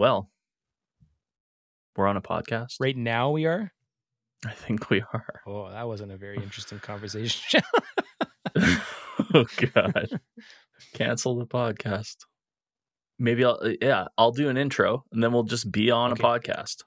Well, we're on a podcast. Right now we are? I think we are. Oh, that wasn't a very interesting conversation. Oh, God. Cancel the podcast. Maybe I'll do an intro and then we'll just be on a podcast.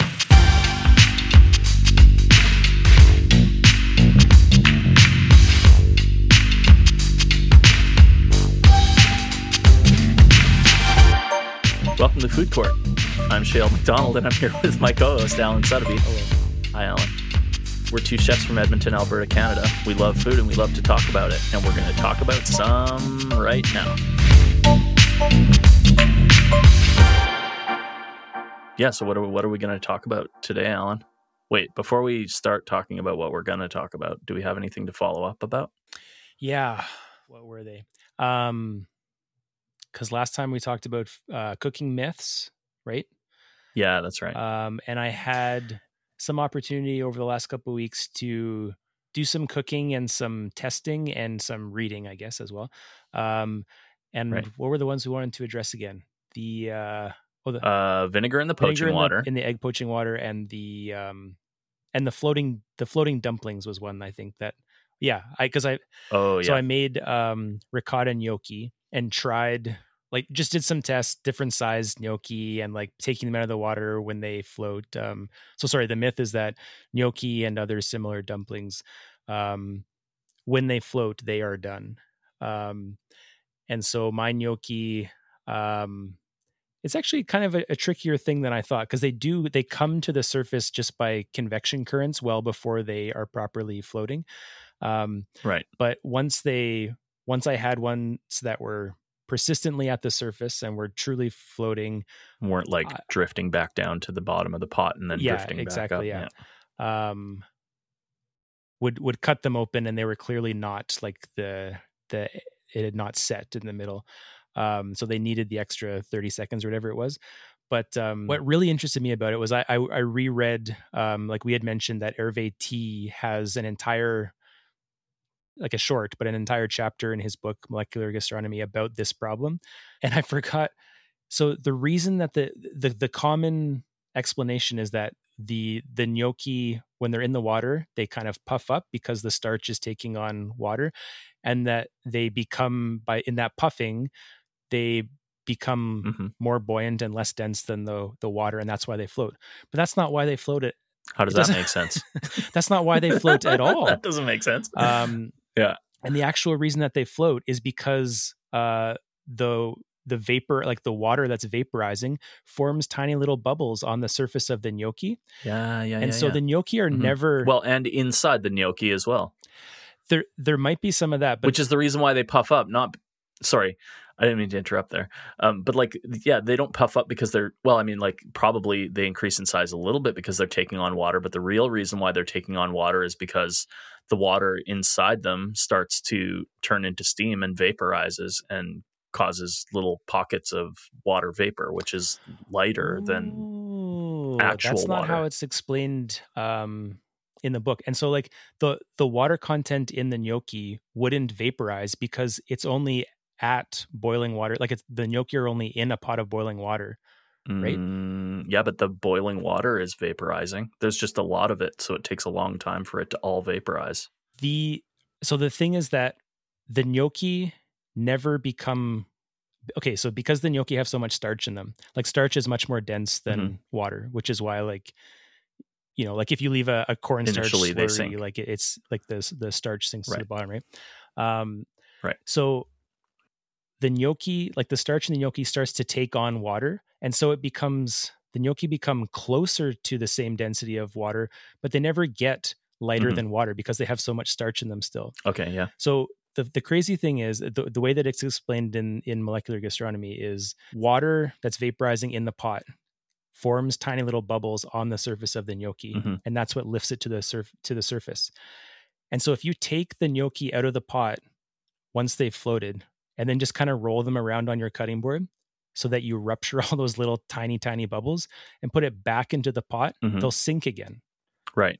Welcome to Food Court. I'm Shale McDonald and I'm here with my co-host, Alan Sutterby. Hello. Hi, Alan. We're two chefs from Edmonton, Alberta, Canada. We love food and we love to talk about it. And we're going to talk about some right now. Yeah, so what are we going to talk about today, Alan? Wait, before we start talking about what we're going to talk about, do we have anything to follow up about? Yeah. What were they? Because last time we talked about cooking myths, right? Yeah, that's right. And I had some opportunity over the last couple of weeks to do some cooking and some testing and some reading, I guess, as well. And right. What were the ones we wanted to address again? The vinegar in the poaching water, in the egg poaching water, and the floating dumplings was one, I think, that. Yeah, So I made ricotta gnocchi and tried, just did some tests, different sized gnocchi, and taking them out of the water when they float. The myth is that gnocchi and other similar dumplings, when they float, they are done. And so my gnocchi, it's actually kind of a trickier thing than I thought, because they come to the surface just by convection currents well before they are properly floating. Right. But once I had ones that were persistently at the surface and were truly floating, weren't drifting back down to the bottom of the pot and then drifting back up. Yeah. Would cut them open, and they were clearly not it had not set in the middle. So they needed the extra 30 seconds or whatever it was. But what really interested me about it was I reread, we had mentioned, that Hervé T has an entire, a short, but an entire chapter in his book, Molecular Gastronomy, about this problem. And I forgot. So the reason that the common explanation is that the gnocchi, when they're in the water, they kind of puff up because the starch is taking on water, and that they become, in that puffing, they become more buoyant and less dense than the water, and that's why they float. But that's not why they float it. How does that make sense? That's not why they float at all. That doesn't make sense. Yeah. And the actual reason that they float is because the vapor, the water that's vaporizing, forms tiny little bubbles on the surface of the gnocchi. So the gnocchi are never... Well, and inside the gnocchi as well. There might be some of that. But... Which is the reason why they puff up. Sorry, I didn't mean to interrupt there. But they don't puff up because probably they increase in size a little bit because they're taking on water. But the real reason why they're taking on water is because the water inside them starts to turn into steam and vaporizes and causes little pockets of water vapor, which is lighter than actual water. That's not how it's explained in the book. And so the water content in the gnocchi wouldn't vaporize because it's only at boiling water. The gnocchi are only in a pot of boiling water, right? Yeah, but the boiling water is vaporizing. There's just a lot of it, so it takes a long time for it to all vaporize. So the thing is that the gnocchi never become... Okay, so because the gnocchi have so much starch in them, starch is much more dense than water, which is why if you leave a cornstarch slurry, it's the starch sinks to the bottom, right? Right. So the gnocchi, the starch in the gnocchi starts to take on water, and so the gnocchi become closer to the same density of water, but they never get lighter than water because they have so much starch in them still. Okay, yeah. So the crazy thing is, the way that it's explained in Molecular Gastronomy is water that's vaporizing in the pot forms tiny little bubbles on the surface of the gnocchi, and that's what lifts it to the surface. And so if you take the gnocchi out of the pot once they've floated, and then just kind of roll them around on your cutting board so that you rupture all those little tiny pebbles and put it back into the pot, they'll sink again. Right.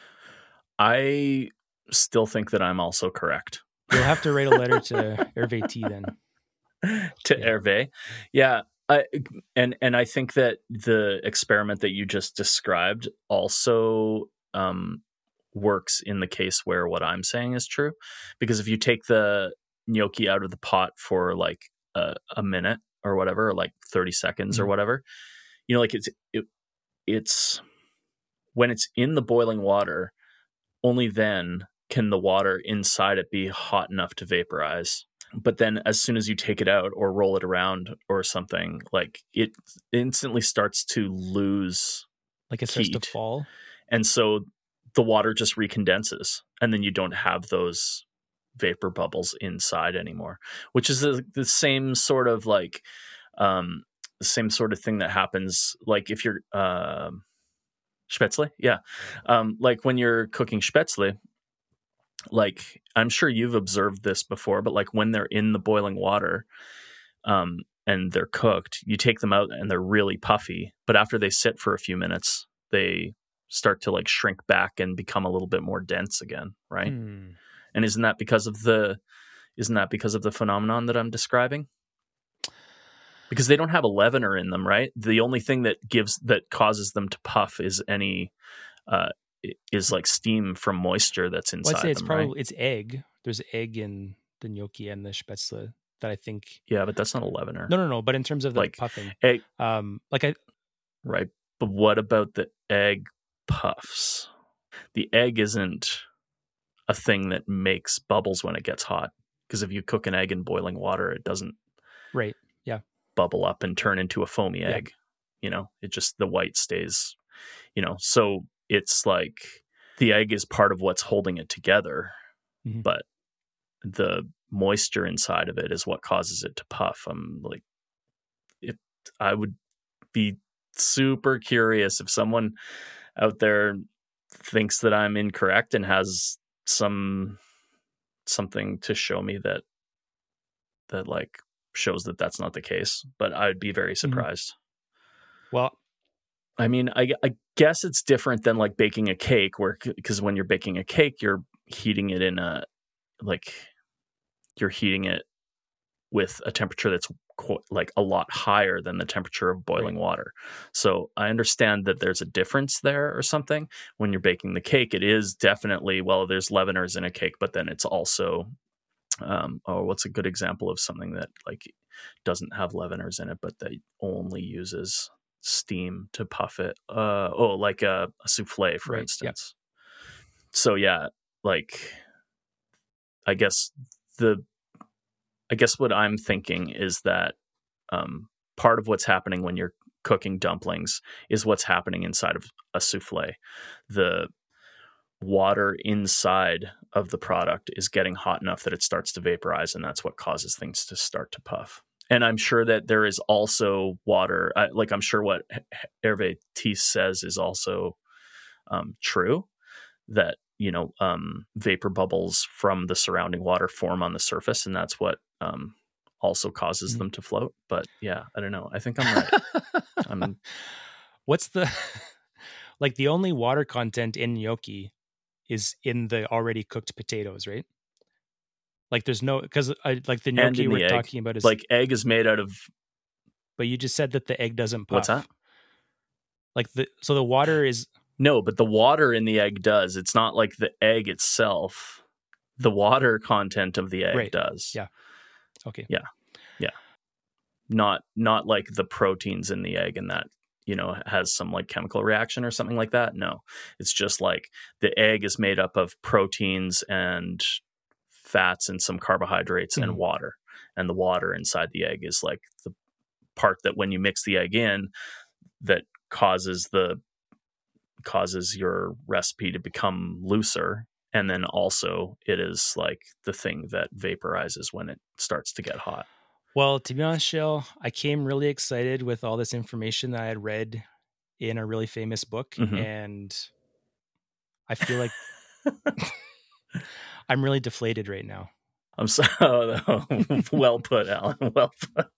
I still think that I'm also correct. You'll have to write a letter to Hervé T then. Hervé. Yeah. I think that the experiment that you just described also works in the case where what I'm saying is true, because if you take the gnocchi out of the pot for like a minute or whatever, or like 30 seconds or whatever, like it's when it's in the boiling water, only then can the water inside it be hot enough to vaporize. But then as soon as you take it out or roll it around or something, like it instantly starts to lose like it starts to fall. And so the water just recondenses, and then you don't have those vapor bubbles inside anymore, which is the same sort of like the same sort of thing that happens like if you're Spätzle. Yeah. Like when you're cooking Spätzle, like I'm sure you've observed this before, but like when they're in the boiling water and they're cooked, you take them out and they're really puffy, but after they sit for a few minutes, they start to like shrink back and become a little bit more dense again, right? And isn't that because of the phenomenon that I'm describing? Because they don't have a leavener in them, right? The only thing that causes them to puff is is like steam from moisture that's inside. Well, I'd say it's them, probably right? it's egg. There's egg in the gnocchi and the Spätzle that I think. Yeah, but that's not a leavener. No. But in terms of the like puffing, egg, right. But what about the egg puffs? The egg isn't a thing that makes bubbles when it gets hot, because if you cook an egg in boiling water, it doesn't. Right. Yeah. Bubble up and turn into a foamy egg. It just, the white stays. So it's like the egg is part of what's holding it together, but the moisture inside of it is what causes it to puff. I'm like, I would be super curious if someone out there thinks that I'm incorrect and has something to show me that like shows that that's not the case, but I'd be very surprised. Well, I mean, I guess it's different than like baking a cake, because when you're baking a cake, you're heating it you're heating it with a temperature that's like a lot higher than the temperature of boiling water. So I understand that there's a difference there or something. When you're baking the cake, it is definitely, there's leaveners in a cake, but then it's also, what's a good example of something that like doesn't have leaveners in it, but that only uses steam to puff it? Like a souffle, for instance. Yeah. So yeah, like I guess what I'm thinking is that part of what's happening when you're cooking dumplings is what's happening inside of a souffle. The water inside of the product is getting hot enough that it starts to vaporize, and that's what causes things to start to puff. And I'm sure that there is also water, I'm sure what Hervé Thies says is also true, that vapor bubbles from the surrounding water form on the surface, and that's what also causes them to float. But yeah, I don't know. I think I'm right. What's the like the only water content in gnocchi is in the already cooked potatoes, right? Like there's no, because like the gnocchi we're talking about is like egg is made out of. But you just said that the egg doesn't puff. What's that? Like so the water is. No, but the water in the egg does. It's not like the egg itself. The water content of the egg does. Yeah. Okay. Yeah. Yeah. Not like the proteins in the egg and that, has some like chemical reaction or something like that. No, it's just like the egg is made up of proteins and fats and some carbohydrates and water. And the water inside the egg is like the part that when you mix the egg in, that causes your recipe to become looser. And then also it is like the thing that vaporizes when it starts to get hot. Well, to be honest, Shale, I came really excited with all this information that I had read in a really famous book. And I feel like I'm really deflated right now. I'm so well put, Alan. Well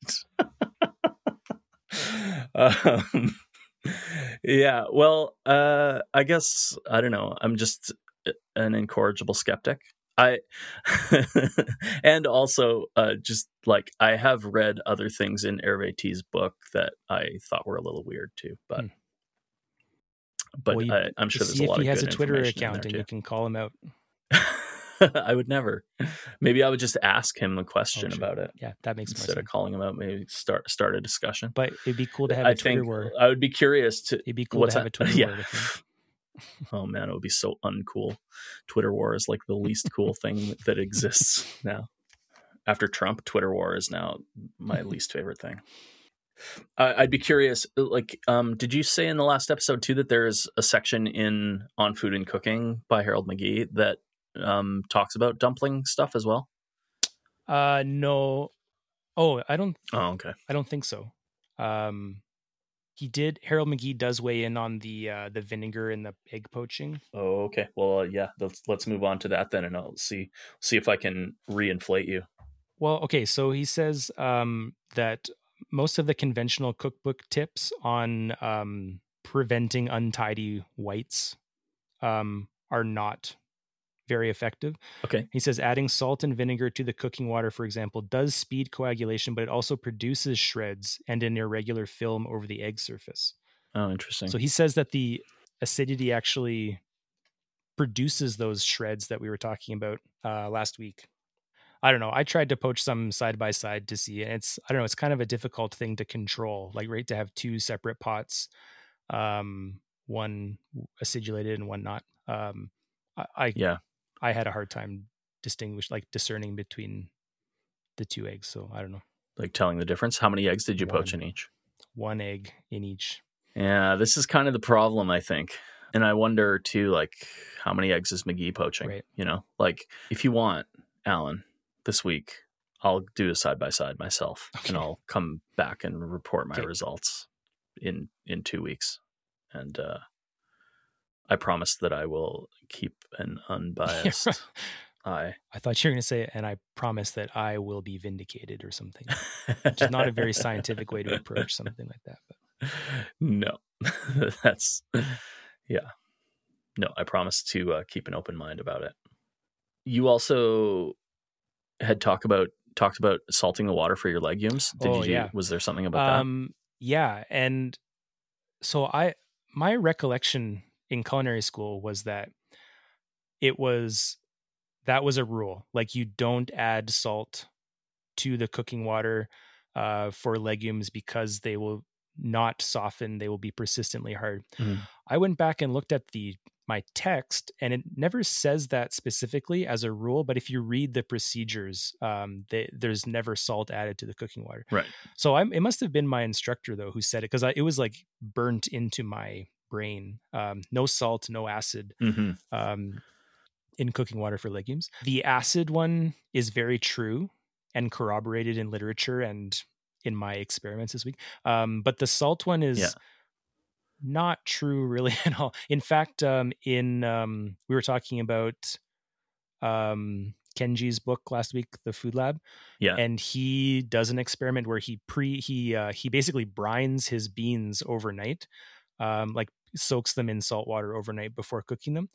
put. Yeah, well, I guess, I don't know. I'm just an incorrigible skeptic. I and also just like I have read other things in Hervé T's book that I thought were a little weird too, but Well, I'm sure there's see a if lot he of has good a Twitter information in account there and too. you can call him out. I would never. Maybe I would just ask him the question about it. Yeah, that makes more instead sense. of calling him out. Maybe start a discussion. But it'd be cool to have I a Twitter think war. I would be curious to. It'd be cool to have a Twitter war with him. Oh man, it would be so uncool. Twitter war is like the least cool thing that exists now. After Trump, Twitter war is now my least favorite thing. I'd be curious, like, did you say in the last episode too that there's a section on food and cooking by Harold McGee that talks about dumpling stuff as well? No. Oh, I don't. Oh, okay. I don't think so. He did. Harold McGee does weigh in on the vinegar and the egg poaching. Oh, okay. Well, yeah. Let's move on to that then, and I'll see if I can reinflate you. Well, okay. So he says that most of the conventional cookbook tips on preventing untidy whites are not very effective. Okay. He says adding salt and vinegar to the cooking water, for example, does speed coagulation, but it also produces shreds and an irregular film over the egg surface. Oh, interesting. So he says that the acidity actually produces those shreds that we were talking about last week. I don't know. I tried to poach some side by side to see, and it's kind of a difficult thing to control, like, right, to have two separate pots, one acidulated and one not. I had a hard time discerning between the two eggs. So I don't know. Like telling the difference. How many eggs did you poach in each? One egg in each. Yeah, this is kind of the problem, I think. And I wonder too, like, how many eggs is McGee poaching? Right. You know, like, if you want, Alan, this week, I'll do a side by side myself, and I'll come back and report my results in 2 weeks. And I promise that I will keep an unbiased eye. I thought you were going to say, and I promise that I will be vindicated or something, which is not a very scientific way to approach something like that. But no, that's, yeah. No, I promise to keep an open mind about it. You also had talked about salting the water for your legumes. Was there something about that? Yeah. And so my recollection in culinary school was that that was a rule. Like, you don't add salt to the cooking water for legumes because they will not soften. They will be persistently hard. Mm. I went back and looked at my text, and it never says that specifically as a rule. But if you read the procedures, there's never salt added to the cooking water. Right. So it must have been my instructor, though, who said it, because it was like burnt into my brain. No salt, no acid. Mm-hmm. In cooking water for legumes. The acid one is very true and corroborated in literature and in my experiments this week. But the salt one is not true really at all. In fact, we were talking about Kenji's book last week, The Food Lab. Yeah. And he does an experiment where he basically brines his beans overnight, like soaks them in salt water overnight before cooking them.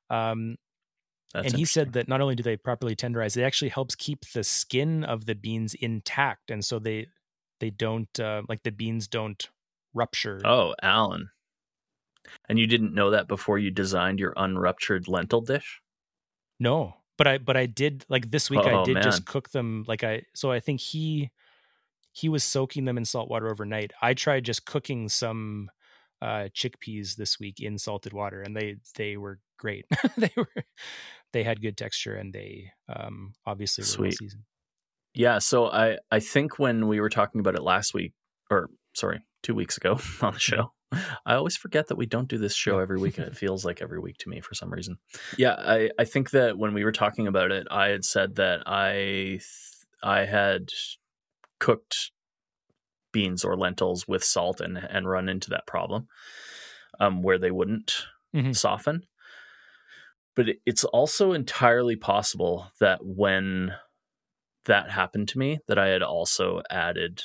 And he said that not only do they properly tenderize, it actually helps keep the skin of the beans intact. And so they don't, like, the beans don't rupture. Oh, Alan. And you didn't know that before you designed your unruptured lentil dish? No, but I did, like, this week I did just cook them. So I think he was soaking them in salt water overnight. I tried just cooking some chickpeas this week in salted water, and they were great. They had good texture, and they obviously were well seasoned. Yeah, so I think when we were talking about it last week, or sorry, 2 weeks ago on the show, I always forget that we don't do this show every week. It feels like every week to me for some reason. Yeah, I think that when we were talking about it, I had said that I had cooked beans or lentils with salt and run into that problem where they wouldn't soften. But it's also entirely possible that when that happened to me, that I had also added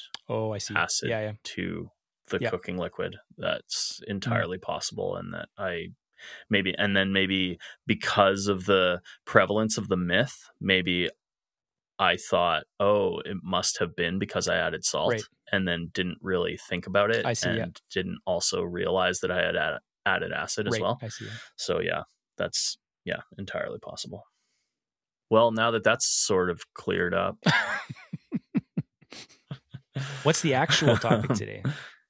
acid to the cooking liquid. That's entirely possible, and that I maybe, and then maybe because of the prevalence of the myth, maybe I thought, oh, it must have been because I added salt, Right. and then didn't really think about it, I see, yeah. and didn't also realize that I had added acid as Right. well. I see. Yeah. So yeah, that's entirely possible. Well, now that that's sort of cleared up, What's the actual topic today?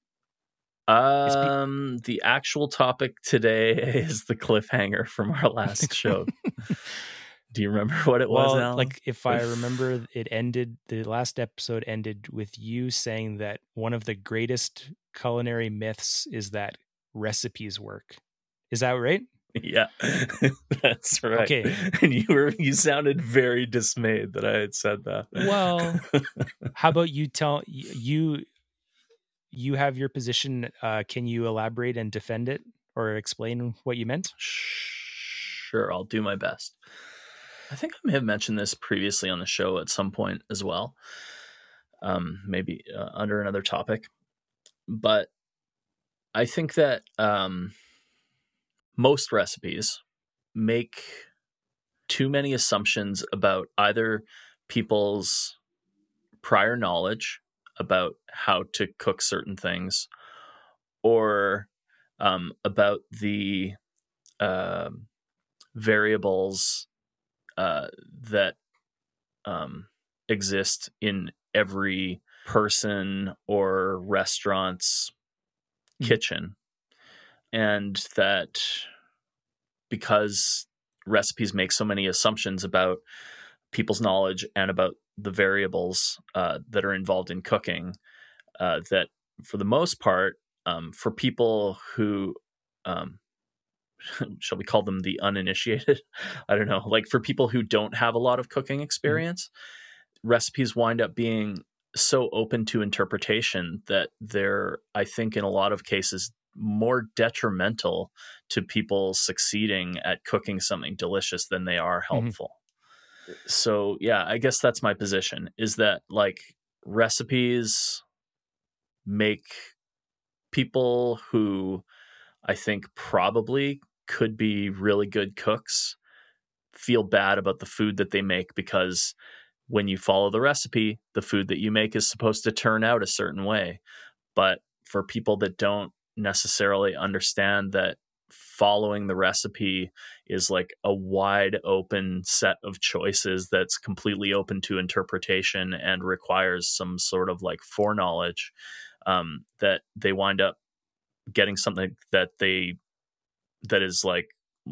The actual topic today is the cliffhanger from our last show. Do you remember what it was, Well, Alan? like if I remember, the last episode ended with you saying that one of the greatest culinary myths is that recipes work. Is that right? Yeah, that's right. Okay. And you sounded very dismayed that I had said that. Well, how about you tell you have your position? Can you elaborate and defend it or explain what you meant? Sure, I'll do my best. I think I may have mentioned this previously on the show at some point as well, maybe under another topic. But I think that most recipes make too many assumptions about either people's prior knowledge about how to cook certain things, or about the variables that exist in every person or restaurant's kitchen. And that because recipes make so many assumptions about people's knowledge and about the variables that are involved in cooking, that for the most part, for people who shall we call them the uninitiated? I don't know. Like for people who don't have a lot of cooking experience, recipes wind up being so open to interpretation that they're, I think, in a lot of cases, more detrimental to people succeeding at cooking something delicious than they are helpful. So yeah, I guess that's my position, is that like recipes make people who I think probably could be really good cooks feel bad about the food that they make, because when you follow the recipe, the food that you make is supposed to turn out a certain way. But for people that don't necessarily understand that following the recipe is like a wide open set of choices that's completely open to interpretation and requires some sort of like foreknowledge, that they wind up getting something that is like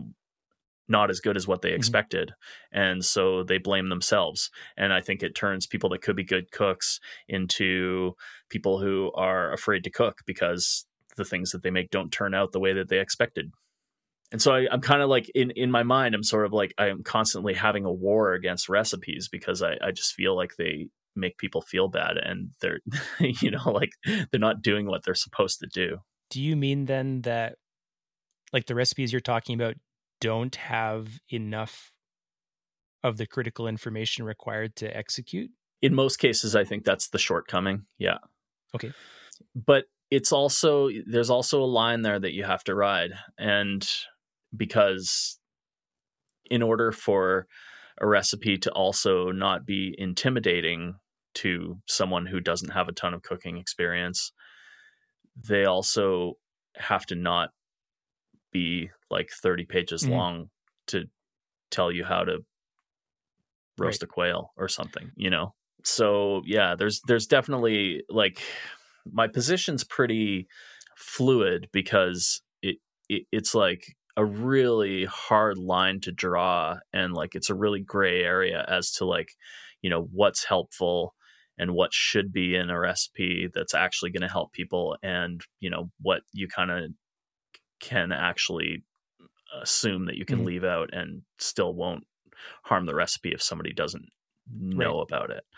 not as good as what they expected. And so they blame themselves. And I think it turns people that could be good cooks into people who are afraid to cook because the things that they make don't turn out the way that they expected. And so I'm kind of like in my mind, I'm sort of like, I'm constantly having a war against recipes because I just feel like they make people feel bad and they're, like they're not doing what they're supposed to do. Do you mean then that like the recipes you're talking about don't have enough of the critical information required to execute? In most cases, I think that's the shortcoming. Yeah. Okay. But there's also a line there that you have to ride. And because in order for a recipe to also not be intimidating to someone who doesn't have a ton of cooking experience, they also have to not be like 30 pages long to tell you how to roast a quail or something, So yeah, there's definitely like my position's pretty fluid because it's like a really hard line to draw, and like it's a really gray area as to like, what's helpful and what should be in a recipe that's actually going to help people, and what you kind of can actually assume that you can leave out and still won't harm the recipe if somebody doesn't know about it.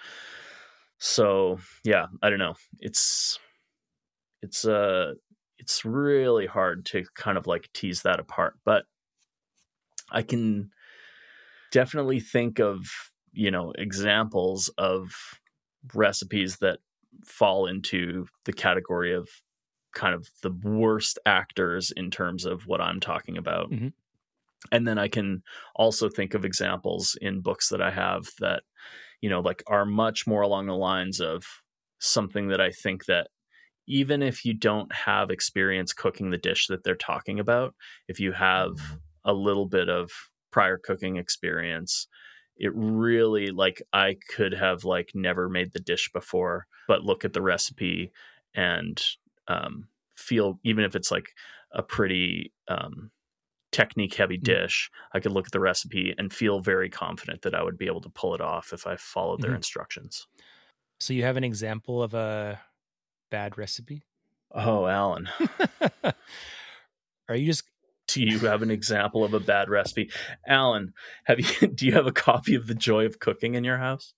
So yeah, I don't know. It's really hard to kind of like tease that apart, but I can definitely think of, examples of recipes that fall into the category of kind of the worst actors in terms of what I'm talking about. Mm-hmm. And then I can also think of examples in books that I have that, like are much more along the lines of something that I think that even if you don't have experience cooking the dish that they're talking about, if you have a little bit of prior cooking experience, it really, like, I could have like never made the dish before, but look at the recipe and feel, even if it's like a pretty technique heavy dish, I could look at the recipe and feel very confident that I would be able to pull it off if I followed their instructions. So you have an example of a bad recipe? Oh, Alan. Are you just... Do you have an example of a bad recipe? Alan, do you have a copy of The Joy of Cooking in your house?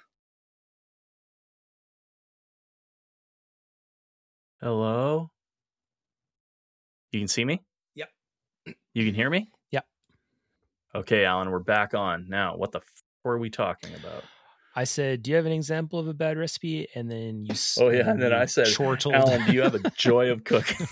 Hello? You can see me? Yep. You can hear me? Yep. Okay, Alan, we're back on. Now, what the are we talking about? I said, do you have an example of a bad recipe? And then you... Oh, yeah, and then I said, chortled. Alan, do you have a joy of cooking?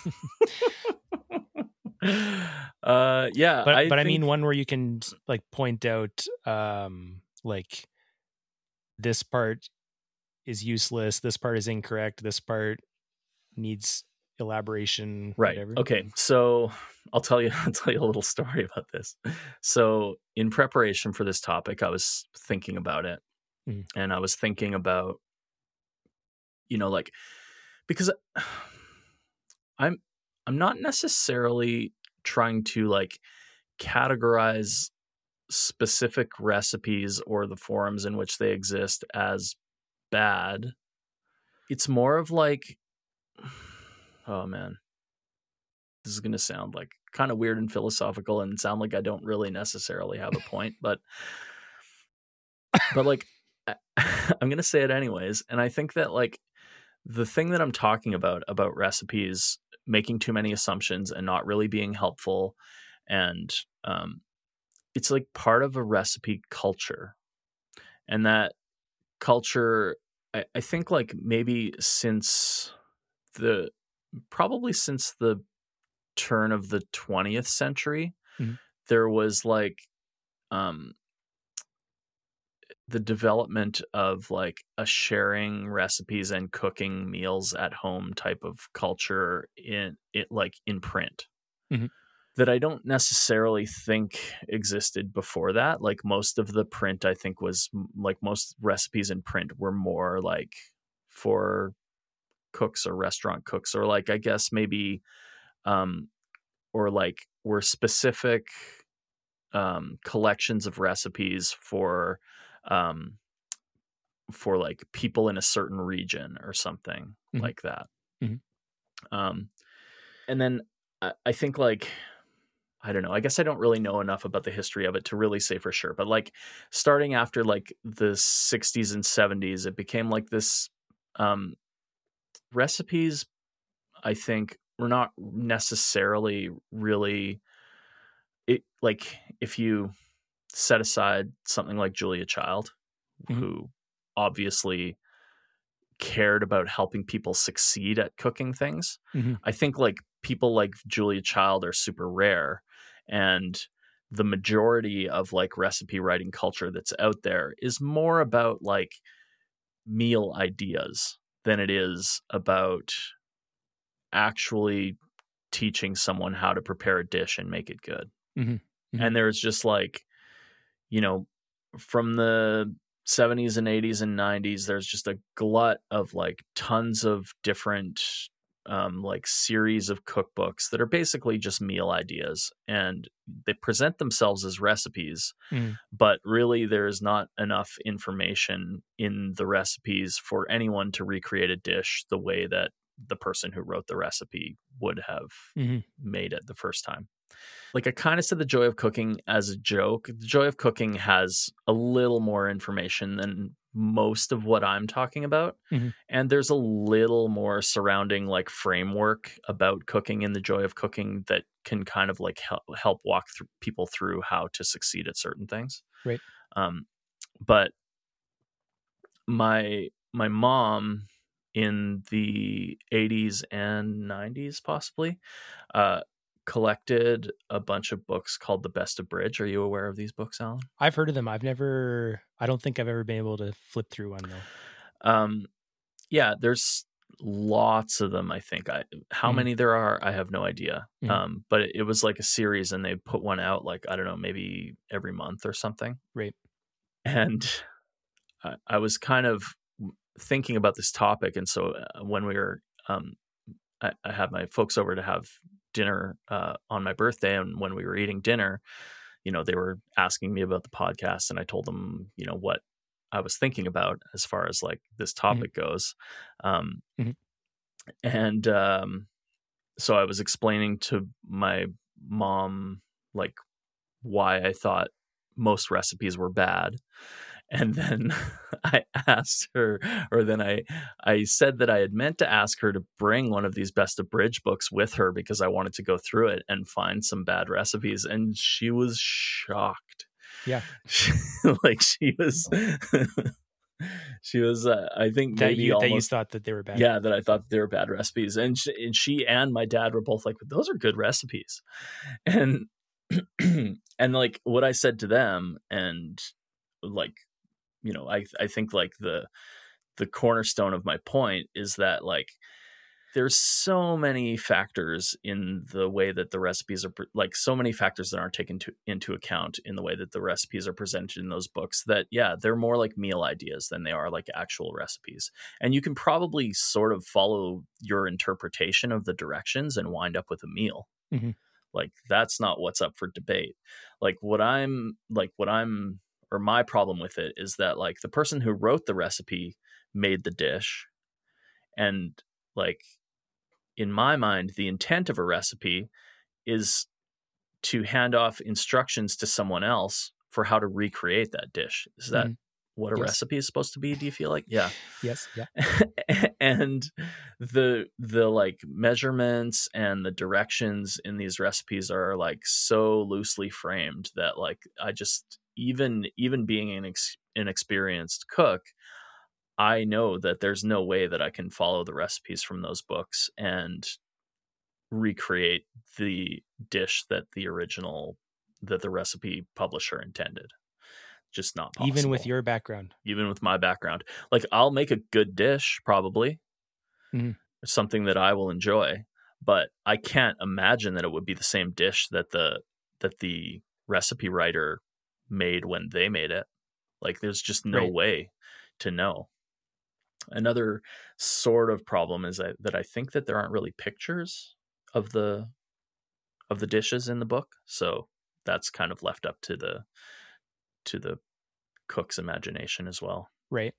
Yeah. But I mean one where you can like point out like this part is useless, this part is incorrect, this part needs elaboration, right. whatever. Okay, so I'll tell you a little story about this. So in preparation for this topic, I was thinking about it, and I was thinking about, like, because I'm not necessarily trying to like categorize specific recipes or the forums in which they exist as bad. It's more of like, oh man, this is going to sound like kind of weird and philosophical and sound like I don't really necessarily have a point, but like I'm going to say it anyways. And I think that like the thing that I'm talking about recipes making too many assumptions and not really being helpful, and it's like part of a recipe culture. And that culture, I think like maybe since the turn of the 20th century, there was like the development of like a sharing recipes and cooking meals at home type of culture in print. That I don't necessarily think existed before that. Like most of the print, I think, was like most recipes in print were more like for cooks or restaurant cooks, or like, I guess maybe, or like were specific collections of recipes for like people in a certain region or something like that. And then I think like, I don't know. I guess I don't really know enough about the history of it to really say for sure. But like starting after like the 60s and 70s, it became like this recipes, I think, were not necessarily really it. Like if you set aside something like Julia Child, who obviously cared about helping people succeed at cooking things, I think like people like Julia Child are super rare. And the majority of like recipe writing culture that's out there is more about like meal ideas than it is about actually teaching someone how to prepare a dish and make it good. And there's just like, from the 70s and 80s and 90s, there's just a glut of like tons of different like series of cookbooks that are basically just meal ideas, and they present themselves as recipes, but really there's not enough information in the recipes for anyone to recreate a dish the way that the person who wrote the recipe would have made it the first time. Like I kind of said The Joy of Cooking as a joke. The Joy of Cooking has a little more information than most of what I'm talking about. And there's a little more surrounding like framework about cooking in The Joy of Cooking that can kind of like help walk people through how to succeed at certain things. Right. But my mom in the 80s and 90s, possibly, collected a bunch of books called The Best of Bridge. Are you aware of these books, Alan? I've heard of them. I don't think I've ever been able to flip through one though. Yeah, there's lots of them. I think how many there are, I have no idea. But it was like a series, and they put one out like, I don't know, maybe every month or something. Right. And I was kind of thinking about this topic, and so when we were, I had my folks over to have dinner on my birthday, and when we were eating dinner, they were asking me about the podcast, and I told them, what I was thinking about as far as like this topic goes. And so I was explaining to my mom like why I thought most recipes were bad. And then I asked her, or then I said that I had meant to ask her to bring one of these Best of Bridge books with her because I wanted to go through it and find some bad recipes. And she was shocked. Yeah. Like she was, I think that maybe you almost thought that they were bad. Yeah, that I thought they were bad recipes. And she and my dad were both like, but those are good recipes. And, and like what I said to them, and like, I think like the cornerstone of my point is that like there's so many factors in the way that the recipes are like so many factors that aren't taken into account in the way that the recipes are presented in those books that, yeah, they're more like meal ideas than they are like actual recipes. And you can probably sort of follow your interpretation of the directions and wind up with a meal. Like that's not what's up for debate. Or my problem with it is that like the person who wrote the recipe made the dish, and like in my mind, the intent of a recipe is to hand off instructions to someone else for how to recreate that dish. Is that what a recipe is supposed to be? Do you feel like? Yeah. Yes. Yeah. And the like measurements and the directions in these recipes are like so loosely framed that like I just even being an inexperienced cook, I know that there's no way that I can follow the recipes from those books and recreate the dish that the recipe publisher intended. Just not possible. Even with your background. Even with my background. Like I'll make a good dish, probably. Something that I will enjoy, but I can't imagine that it would be the same dish that the recipe writer made when they made it. Like there's just no way to know. Another sort of problem is that I think that there aren't really pictures of the dishes in the book, so that's kind of left up to the cook's imagination as well. Right.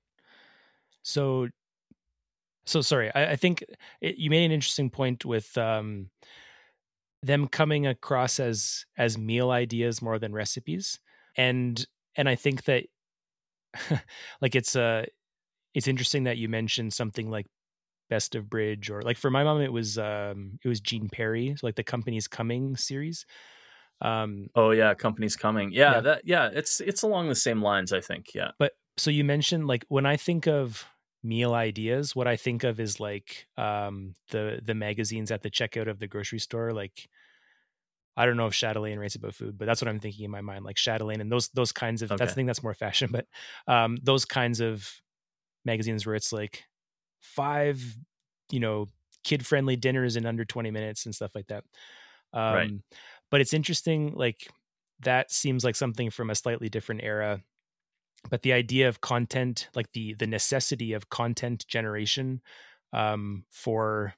So sorry. I think you made an interesting point with them coming across as meal ideas more than recipes, and I think that like it's interesting that you mentioned something like Best of Bridge, or like for my mom it was Gene Perry, so like the Company's Coming series. Oh yeah, Company's Coming. Yeah. It's along the same lines, I think. Yeah. But so you mentioned like when I think of meal ideas, what I think of is like the magazines at the checkout of the grocery store. Like I don't know if Chatelaine writes about food, but that's what I'm thinking in my mind. Like Chatelaine and those kinds of that's the thing that's more fashion, but those kinds of magazines where it's like 5, kid-friendly dinners in under 20 minutes and stuff like that. Right. But it's interesting, like that seems like something from a slightly different era. But the idea of content, like the necessity of content generation for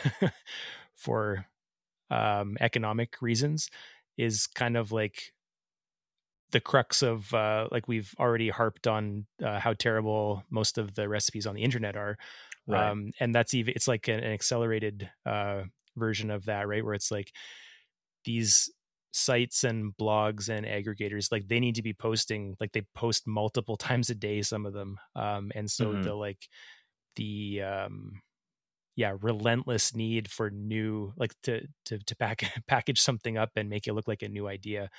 for economic reasons is kind of like the crux of like we've already harped on how terrible most of the recipes on the internet are. Right. And that's it's like an accelerated version of that, right? Where it's like these sites and blogs and aggregators, like they need to be posting, like they post multiple times a day, some of them. And so the relentless need for new, like to package something up and make it look like a new idea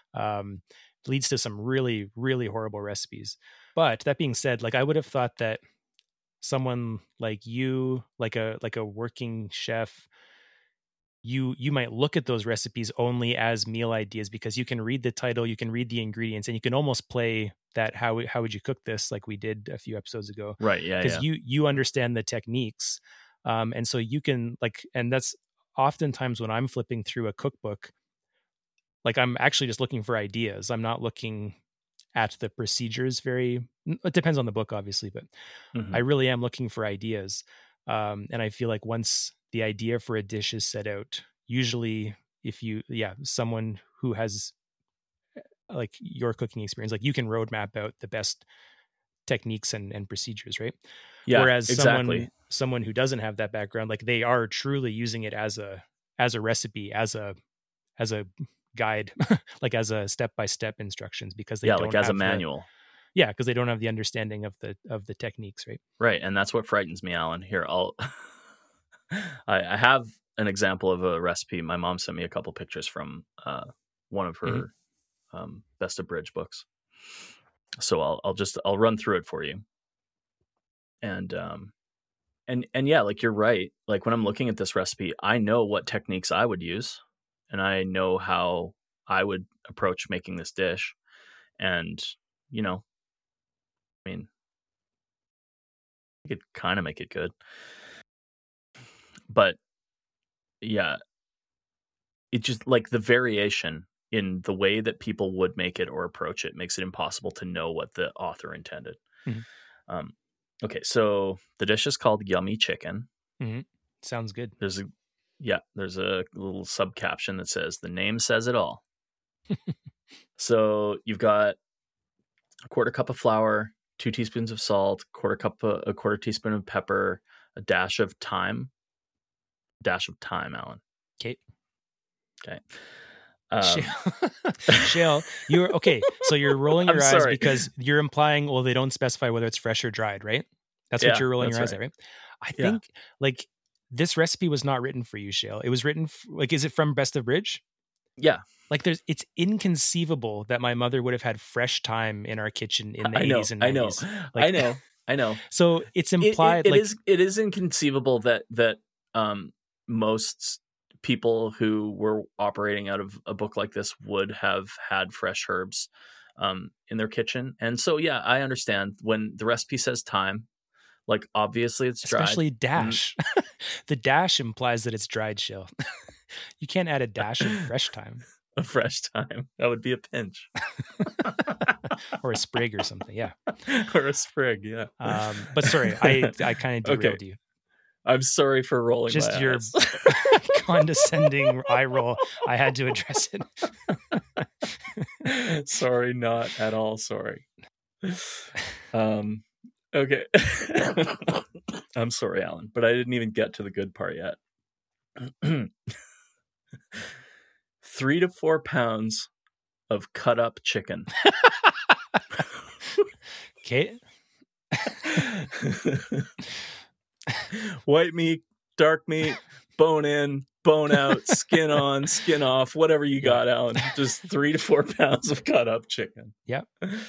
leads to some really, really horrible recipes. But that being said, like I would have thought that someone like you, like a working chef, you might look at those recipes only as meal ideas because you can read the title, you can read the ingredients, and you can almost play that how would you cook this, like we did a few episodes ago, Right. Yeah. because Yeah. you understand the techniques, and so you can like, and that's oftentimes when I'm flipping through a cookbook, like I'm actually just looking for ideas. I'm not looking at the procedures it depends on the book obviously, but I Mhm. really am looking for ideas. And I feel like once the idea for a dish is set out, usually if someone who has like your cooking experience, like you can roadmap out the best techniques and procedures, right? Yeah. Whereas Exactly. someone who doesn't have that background, like they are truly using it as a recipe, as a guide, like as a step-by-step instructions because they Yeah. Like don't as a have manual. because they don't have the understanding of the techniques, right? Right. And that's what frightens me, Alan. Here, I have an example of a recipe. My mom sent me a couple pictures from one of Hmm. her Best of Bridge books. So I'll run through it for you. And yeah, like you're right. Like when I'm looking at this recipe, I know what techniques I would use, and I know how I would approach making this dish. And I mean, I could kind of make it good, but yeah, it just like the variation in the way that people would make it or approach it makes it impossible to know what the author intended. Hmm. Um, okay, so the dish is called Yummy Chicken. Hmm. Sounds good. There's a little sub caption that says the name says it all. So you've got a quarter cup of flour, 2 teaspoons of salt, a quarter teaspoon of pepper, a dash of thyme, Alan. Okay. Okay. Shale, you're okay. So you're rolling I'm your eyes sorry. because you're implying, well, they don't specify whether it's fresh or dried, right? That's what Yeah, you're rolling that's your eyes right. at, right? I Yeah. think like this recipe was not written for you, Shale. It was written like, is it from Best of Bridge? Yeah. Like it's inconceivable that my mother would have had fresh thyme in our kitchen in the I know. 80s and I know. 90s. I Like, know. I know. so it's It, it, implied it like, is it is inconceivable that most people who were operating out of a book like this would have had fresh herbs in their kitchen. And so yeah, I understand when the recipe says thyme, like obviously it's dried. especially dash. The dash implies that it's dried, Shale. You can't add a dash of fresh thyme. A fresh thyme. That would be a pinch. Or a sprig or something. Yeah. Or a sprig, yeah. But sorry, I kind of Okay. derailed you. I'm sorry for rolling Just my your eyes. condescending eye roll. I had to address it. Sorry, not at all sorry. Okay. I'm sorry, Alan, but I didn't even get to the good part yet. 3 to 4 pounds of cut up chicken. Okay. White meat, dark meat, bone in, bone out, skin on, skin off, whatever you got, Alan. Just 3 to 4 pounds of cut up chicken. Yep.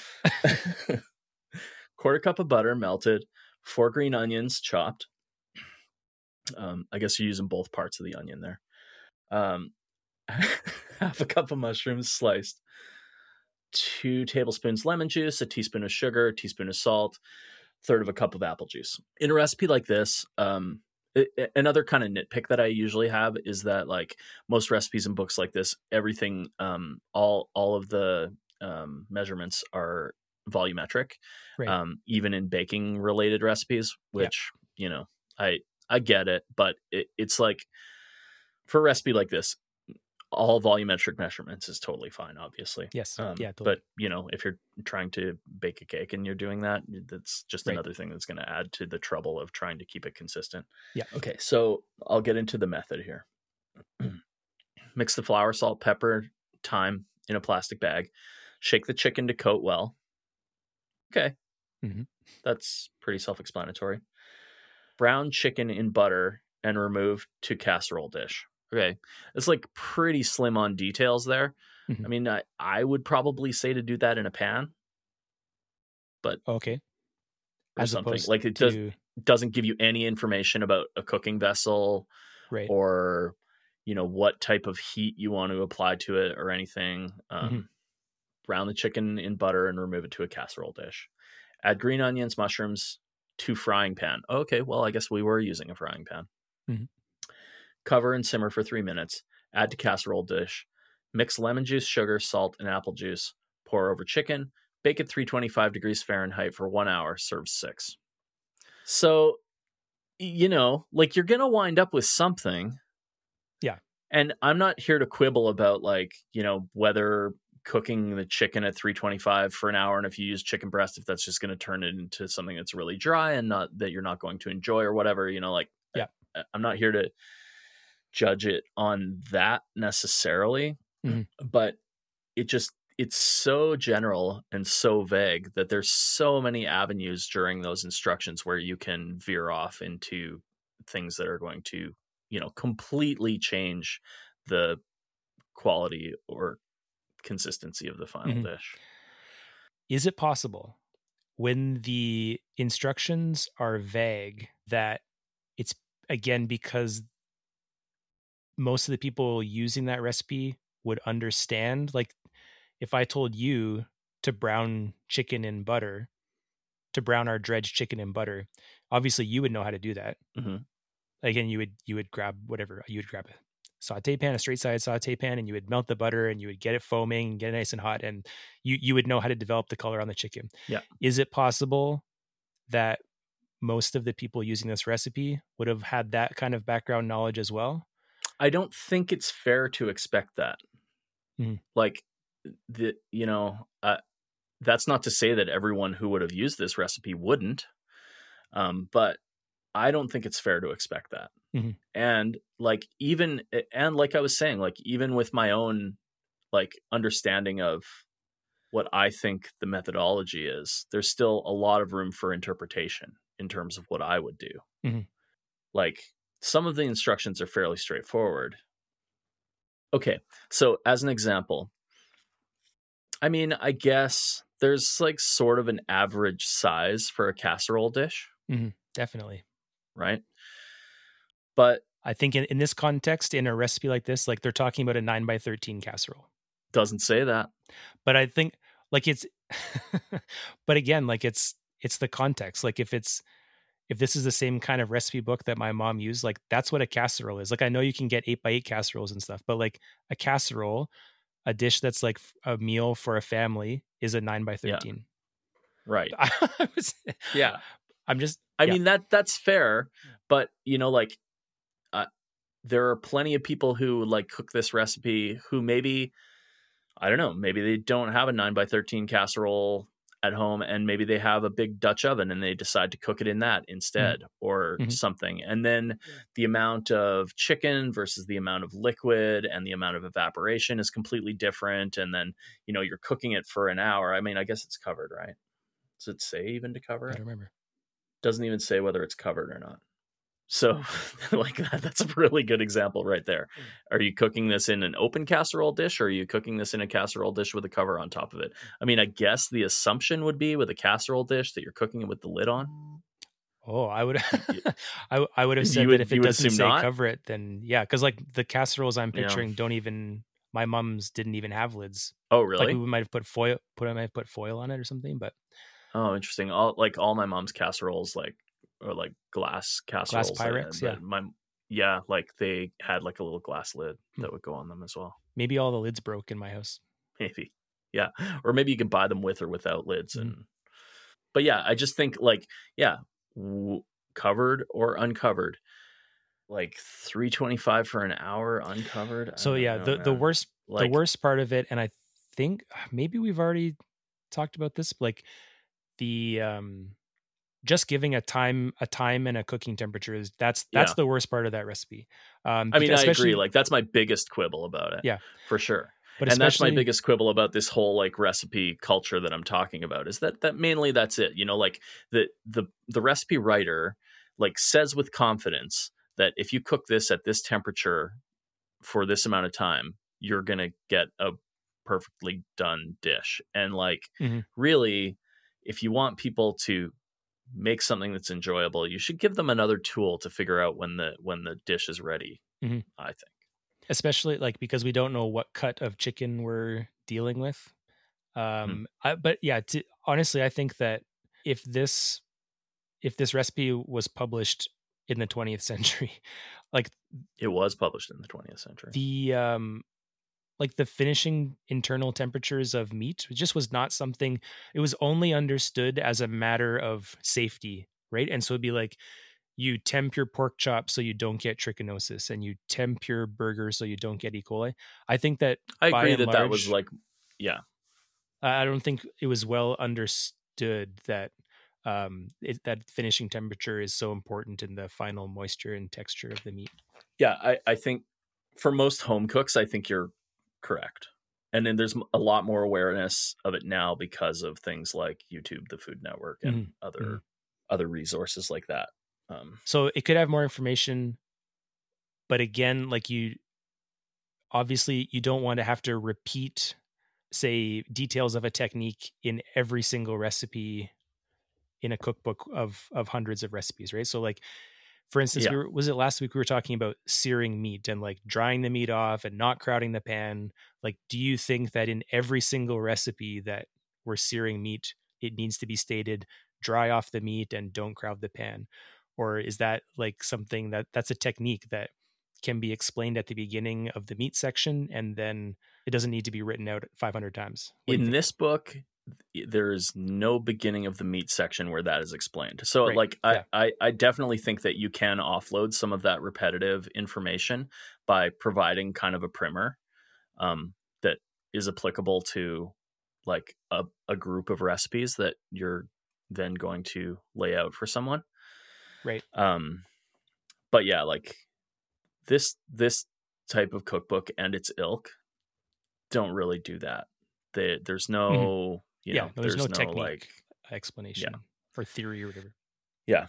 Quarter cup of butter melted, 4 green onions chopped. I guess you're using both parts of the onion there. Half a cup of mushrooms sliced, 2 tablespoons lemon juice, a teaspoon of sugar, a teaspoon of salt, third of a cup of apple juice. In a recipe like this, another kind of nitpick that I usually have is that like most recipes and books like this, everything, all of the measurements are volumetric, right. even in baking related recipes, which, I get it, but it's like for a recipe like this, all volumetric measurements is totally fine, obviously. Yes. Yeah. But Totally. if you're trying to bake a cake and you're doing that, that's just another thing that's going to add to the trouble of trying to keep it consistent. Yeah. Okay. So I'll get into the method here. Mix the flour, salt, pepper, thyme in a plastic bag. Shake the chicken to coat well. Okay. Mm-hmm. That's pretty self-explanatory. Brown chicken in butter and remove to casserole dish. Okay. It's like pretty slim on details there. Mm-hmm. I mean, I would probably say to do that in a pan, but okay. Or As something opposed like it to... does. doesn't give you any information about a cooking vessel Right. or, what type of heat you want to apply to it or anything. Brown the chicken in butter and remove it to a casserole dish. Add green onions, mushrooms to frying pan. Okay, well, I guess we were using a frying pan. Mm-hmm. Cover and simmer for 3 minutes. Add to casserole dish. Mix lemon juice, sugar, salt, and apple juice. Pour over chicken. Bake at 325 degrees Fahrenheit for 1 hour. Serve 6. So, like you're going to wind up with something. Yeah. And I'm not here to quibble about whether cooking the chicken at 325 for an hour, and if you use chicken breast, if that's just going to turn it into something that's really dry and not that you're not going to enjoy or whatever, Yeah. I'm not here to judge it on that necessarily, but it's so general and so vague that there's so many avenues during those instructions where you can veer off into things that are going to, completely change the quality or consistency of the final dish. Is it possible when the instructions are vague that it's, again, because most of the people using that recipe would understand? Like if I told you to brown chicken in butter, to brown our dredged chicken in butter, obviously you would know how to do that. Again, you would grab whatever, you would grab a saute pan, a straight side saute pan, and you would melt the butter and you would get it foaming and get it nice and hot, and you would know how to develop the color on the chicken. Yeah. Is it possible that most of the people using this recipe would have had that kind of background knowledge as well? I don't think it's fair to expect that. Like that's not to say that everyone who would have used this recipe wouldn't. But I don't think it's fair to expect that. And like I was saying, like even with my own like understanding of what I think the methodology is, there's still a lot of room for interpretation in terms of what I would do. Like some of the instructions are fairly straightforward. Okay, so as an example, I mean, I guess there's like sort of an average size for a casserole dish. Definitely. Right. But I think in this context, in a recipe like this, like they're talking about a 9x13 casserole. Doesn't say that. But I think like it's, but again, like it's the context. Like if this is the same kind of recipe book that my mom used, like that's what a casserole is. Like I know you can get 8x8 casseroles and stuff, but like a casserole, a dish that's like a meal for a family, is a 9x13. Yeah. Right. Yeah. I mean, that's fair, but like there are plenty of people who like cook this recipe who maybe, I don't know, maybe they don't have a 9x13 casserole at home, and maybe they have a big Dutch oven and they decide to cook it in that instead or something. And then the amount of chicken versus the amount of liquid and the amount of evaporation is completely different. And then, you're cooking it for an hour. I mean, I guess it's covered, right? Does it say even to cover it? I don't remember. Doesn't even say whether it's covered or not. So like that's a really good example right there. Are you cooking this in an open casserole dish, or are you cooking this in a casserole dish with a cover on top of it? I mean, I guess the assumption would be with a casserole dish that you're cooking it with the lid on. Oh, I would I would have said that if it doesn't say not? Cover it, then yeah, because like the casseroles I'm picturing don't even, my mom's didn't even have lids. Oh, really? Like we might have put foil on it or something, but oh, interesting. All my mom's casseroles or like glass casseroles. Glass Pyrex, yeah. Like they had like a little glass lid that would go on them as well. Maybe all the lids broke in my house. Maybe. Yeah. Or maybe you can buy them with or without lids. But yeah, I just think like, covered or uncovered, like 325 for an hour uncovered. So yeah, the worst part of it, and I think maybe we've already talked about this, like the just giving a time and a cooking temperature is that's the worst part of that recipe. I mean, I agree. Like that's my biggest quibble about it. Yeah, for sure. And that's my biggest quibble about this whole like recipe culture that I'm talking about, is that mainly that's it. Like the recipe writer like says with confidence that if you cook this at this temperature for this amount of time, you're going to get a perfectly done dish. And like really, if you want people to make something that's enjoyable, you should give them another tool to figure out when the dish is ready. Mm-hmm. I think, especially like because we don't know what cut of chicken we're dealing with. But yeah, honestly, I think that if this recipe was published in the 20th century, like it was published in the 20th century, the finishing internal temperatures of meat just was not something. It was only understood as a matter of safety, right? And so it'd be like, you temp your pork chop so you don't get trichinosis, and you temp your burger so you don't get E. coli. I think that I by agree and that large, that was like, yeah. I don't think it was well understood that that finishing temperature is so important in the final moisture and texture of the meat. Yeah, I think for most home cooks, I think you're correct. And then there's a lot more awareness of it now because of things like YouTube, the Food Network, and other resources like that. So it could have more information, but again, like obviously you don't want to have to repeat, say, details of a technique in every single recipe in a cookbook of hundreds of recipes, right? So like, for instance, was it last week we were talking about searing meat and like drying the meat off and not crowding the pan? Like, do you think that in every single recipe that we're searing meat, it needs to be stated, dry off the meat and don't crowd the pan? Or is that like something that's a technique that can be explained at the beginning of the meat section and then it doesn't need to be written out 500 times? In this book, there is no beginning of the meat section where that is explained. So Right. like, I definitely think that you can offload some of that repetitive information by providing kind of a primer that is applicable to like a group of recipes that you're then going to lay out for someone. Right. But yeah, like this type of cookbook and its ilk don't really do that. There's no, there's no technique like explanation or theory or whatever. Yeah.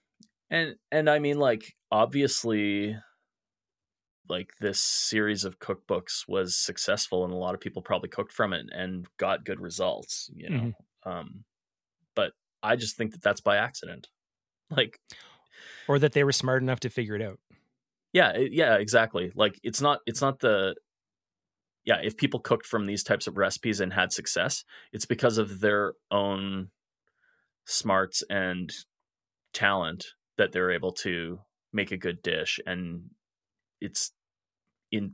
And I mean, like, obviously, like, this series of cookbooks was successful and a lot of people probably cooked from it and got good results, you know. But I just think that that's by accident. Like, or that they were smart enough to figure it out. Yeah, exactly. Like, it's not if people cooked from these types of recipes and had success, it's because of their own smarts and talent that they're able to make a good dish. And it's in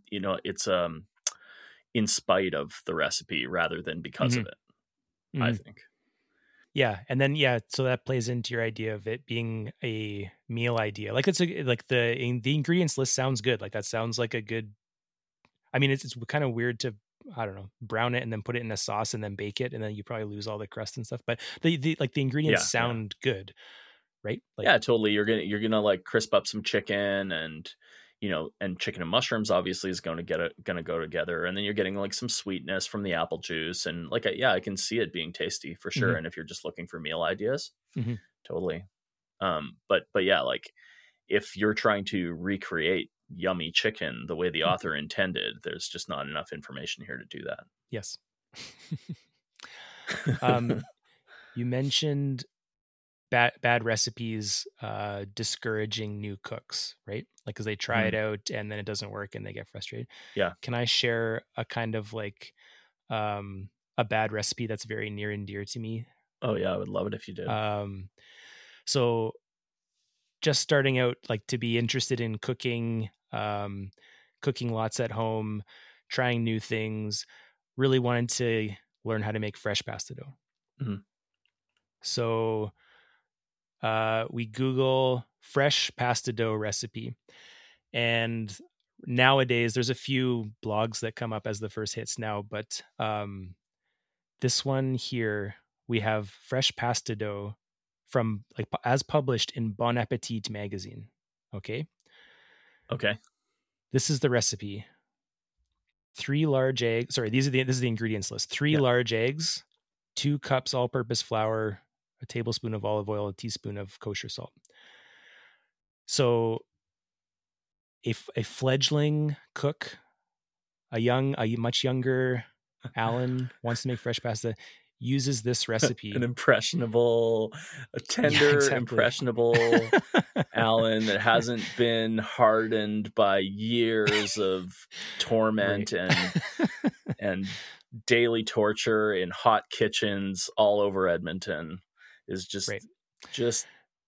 spite of the recipe rather than because of it, I think. Yeah. And then, so that plays into your idea of it being a meal idea. Like the ingredients list sounds good. Like that sounds like a good, I mean, it's kind of weird to, I don't know, brown it and then put it in a sauce and then bake it. And then you probably lose all the crust and stuff, but the ingredients sound good. Right? Like, yeah, totally. You're gonna like crisp up some chicken, and and chicken and mushrooms obviously is gonna go together, and then you're getting like some sweetness from the apple juice, and like I can see it being tasty for sure. And if you're just looking for meal ideas, totally. But yeah, like if you're trying to recreate yummy chicken the way the author intended, there's just not enough information here to do that. Yes. You mentioned bad recipes discouraging new cooks, right? Like, because they try it out and then it doesn't work and they get frustrated. Yeah. Can I share a kind of like a bad recipe that's very near and dear to me? Oh yeah, I would love it if you did. So just starting out, like, to be interested in cooking, cooking lots at home, trying new things, really wanted to learn how to make fresh pasta dough. So we Google fresh pasta dough recipe. And nowadays there's a few blogs that come up as the first hits now, but this one here, we have fresh pasta dough from like as published in Bon Appetit magazine. Okay. This is the recipe. 3 large eggs. Sorry, this is the ingredients list. 3 large eggs, 2 cups all-purpose flour, a tablespoon of olive oil, a teaspoon of kosher salt. So if a fledgling cook, a much younger Alan wants to make fresh pasta, uses this recipe. An impressionable, a tender, exactly. impressionable Alan that hasn't been hardened by years of torment and daily torture in hot kitchens all over Edmonton is just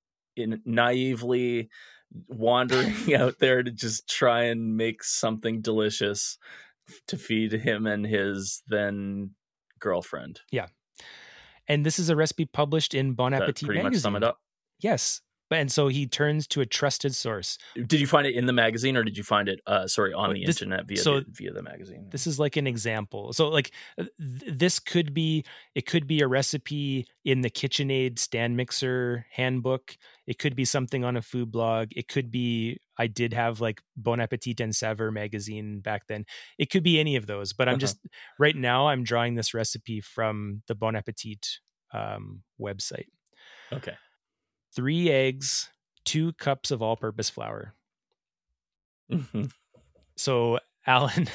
naively wandering out there to just try and make something delicious to feed him and his then girlfriend. Yeah. And this is a recipe published in Bon Appetit That pretty magazine. much sum it up. Yes. And so he turns to a trusted source. Did you find it in the magazine, or did you find it on the internet via the magazine? This is like an example. So like this could be a recipe in the KitchenAid stand mixer handbook. It could be something on a food blog. It could be, I did have like Bon Appetit and Saveur magazine back then. It could be any of those, but I'm just right now I'm drawing this recipe from the Bon Appetit website. Okay. 3 eggs, 2 cups of all-purpose flour. Mm-hmm. So Alan,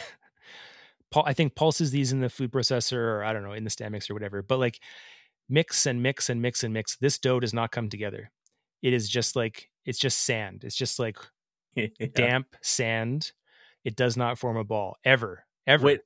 I think pulses these in the food processor, or I don't know, in the stand mixer or whatever. But like mix and mix and mix and mix. This dough does not come together. It is just like, it's just sand. It's just like damp sand. It does not form a ball ever. Wait,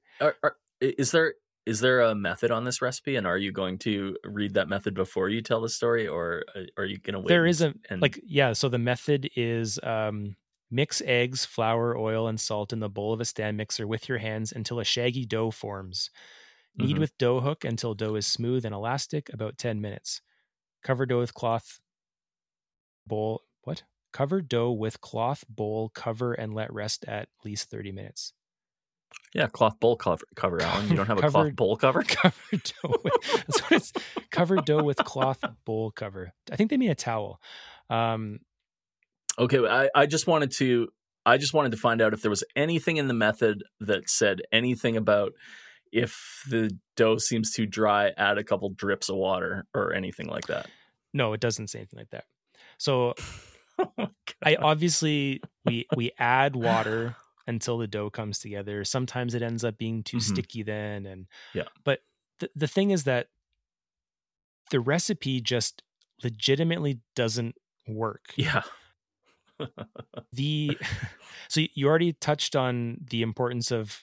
is there a method on this recipe, and are you going to read that method before you tell the story, or are you going to wait? There is so the method is mix eggs, flour, oil, and salt in the bowl of a stand mixer with your hands until a shaggy dough forms. Knead with dough hook until dough is smooth and elastic, about 10 minutes. Cover dough with cloth bowl. What? Cover dough with cloth bowl, cover, and let rest at least 30 minutes. Yeah, cloth bowl cover, Alan. You don't have a cloth bowl cover? Cover dough that's what it's cover dough with cloth bowl cover. I think they mean a towel. Okay, I just wanted to find out if there was anything in the method that said anything about if the dough seems too dry, add a couple drips of water or anything like that. No, it doesn't say anything like that. So I obviously we add water until the dough comes together. Sometimes it ends up being too sticky then. And but the thing is that the recipe just legitimately doesn't work. Yeah. So you already touched on the importance of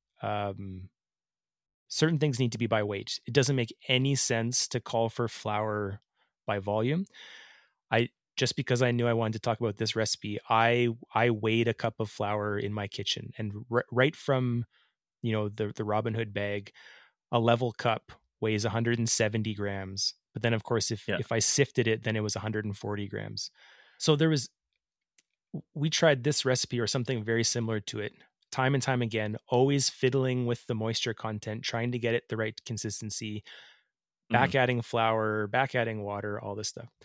certain things need to be by weight. It doesn't make any sense to call for flour by volume. Just because I knew I wanted to talk about this recipe, I weighed a cup of flour in my kitchen, and right from, the Robin Hood bag, a level cup weighs 170 grams. But then of course, if I sifted it, then it was 140 grams. So we tried this recipe or something very similar to it time and time again, always fiddling with the moisture content, trying to get it the right consistency, back adding flour, back adding water, all this stuff.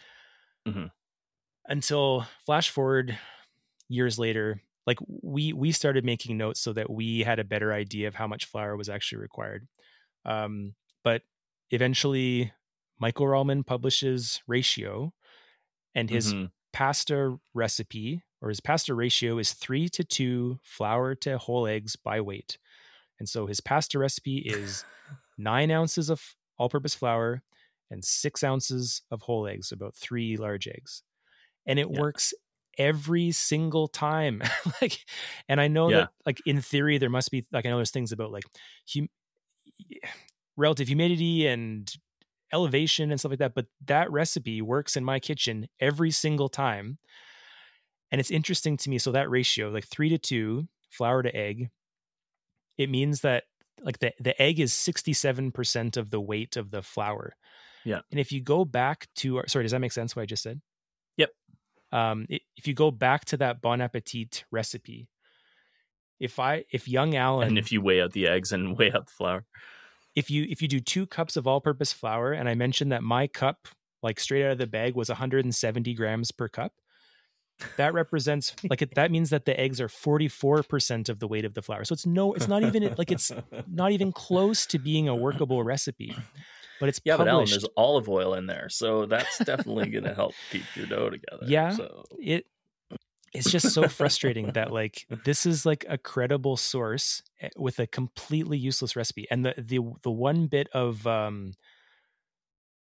Until flash forward years later, like we started making notes so that we had a better idea of how much flour was actually required. But eventually Michael Rallman publishes Ratio, and his pasta recipe, or his pasta ratio, is 3-2 flour to whole eggs by weight. And so his pasta recipe is 9 ounces of all-purpose flour and 6 ounces of whole eggs, about 3 large eggs. And it works every single time. And I know that, like, in theory, there must be, like, I know there's things about like relative humidity and elevation and stuff like that, but that recipe works in my kitchen every single time. And it's interesting to me. So that ratio, like 3-2 flour to egg, it means that like the egg is 67% of the weight of the flour. Yeah. And if you go back to, sorry, does that make sense what I just said? Yep. If you go back to that Bon Appetit recipe, if young Alan, and if you weigh out the eggs and weigh out the flour, if you do 2 cups of all-purpose flour, and I mentioned that my cup, like straight out of the bag, was 170 grams per cup, that represents that means that the eggs are 44% of the weight of the flour. So it's not even close to being a workable recipe. But it's published. But Alan, there's olive oil in there, so that's definitely going to help keep your dough together. Yeah, so. It's just so frustrating that like this is like a credible source with a completely useless recipe. And the one bit of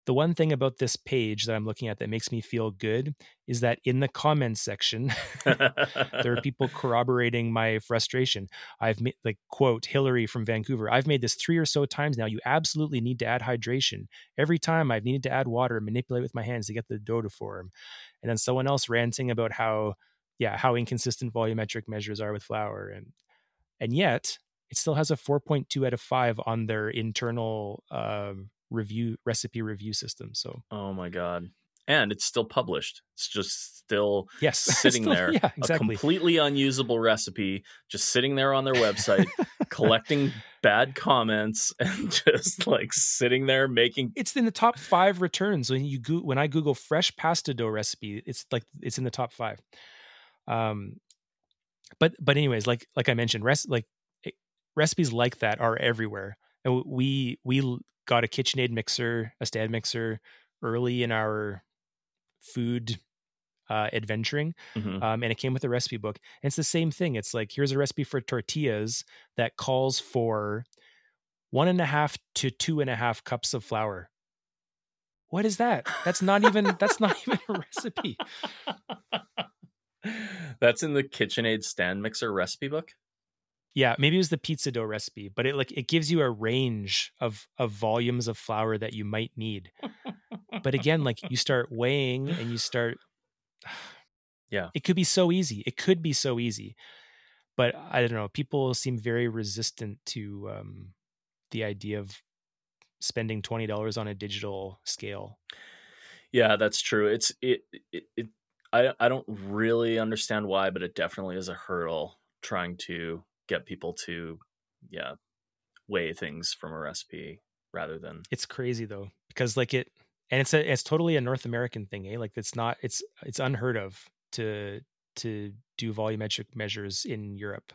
The one thing about this page that I'm looking at that makes me feel good is that in the comments section, there are people corroborating my frustration. I've made, like, quote, Hillary from Vancouver, I've made this 3 or so times now. You absolutely need to add hydration. Every time I've needed to add water and manipulate with my hands to get the dough to form. And then someone else ranting about how inconsistent volumetric measures are with flour. And yet it still has a 4.2 out of 5 on their internal recipe review system. So, oh my God. And it's still published. It's just still yes, sitting there. Yeah, exactly. A completely unusable recipe, just sitting there on their website, collecting bad comments and just like sitting there making. It's in the top 5 returns when I Google fresh pasta dough recipe. It's in the top 5. But anyways, like I mentioned, recipes like that are everywhere. And we got a KitchenAid mixer, a stand mixer, early in our food adventuring, and it came with a recipe book. And it's the same thing. It's like, here's a recipe for tortillas that calls for 1.5 to 2.5 cups of flour. What is that? That's not even a recipe. That's in the KitchenAid stand mixer recipe book. Yeah, maybe it was the pizza dough recipe, but it gives you a range of volumes of flour that you might need. But again, like, you start weighing and you start, yeah, it could be so easy. It could be so easy, but I don't know. People seem very resistant to the idea of spending $20 on a digital scale. Yeah, that's true. I don't really understand why, but it definitely is a hurdle trying to get people to, weigh things from a recipe rather than. It's crazy though, because like it's totally a North American thing, eh? Like, it's unheard of to do volumetric measures in Europe.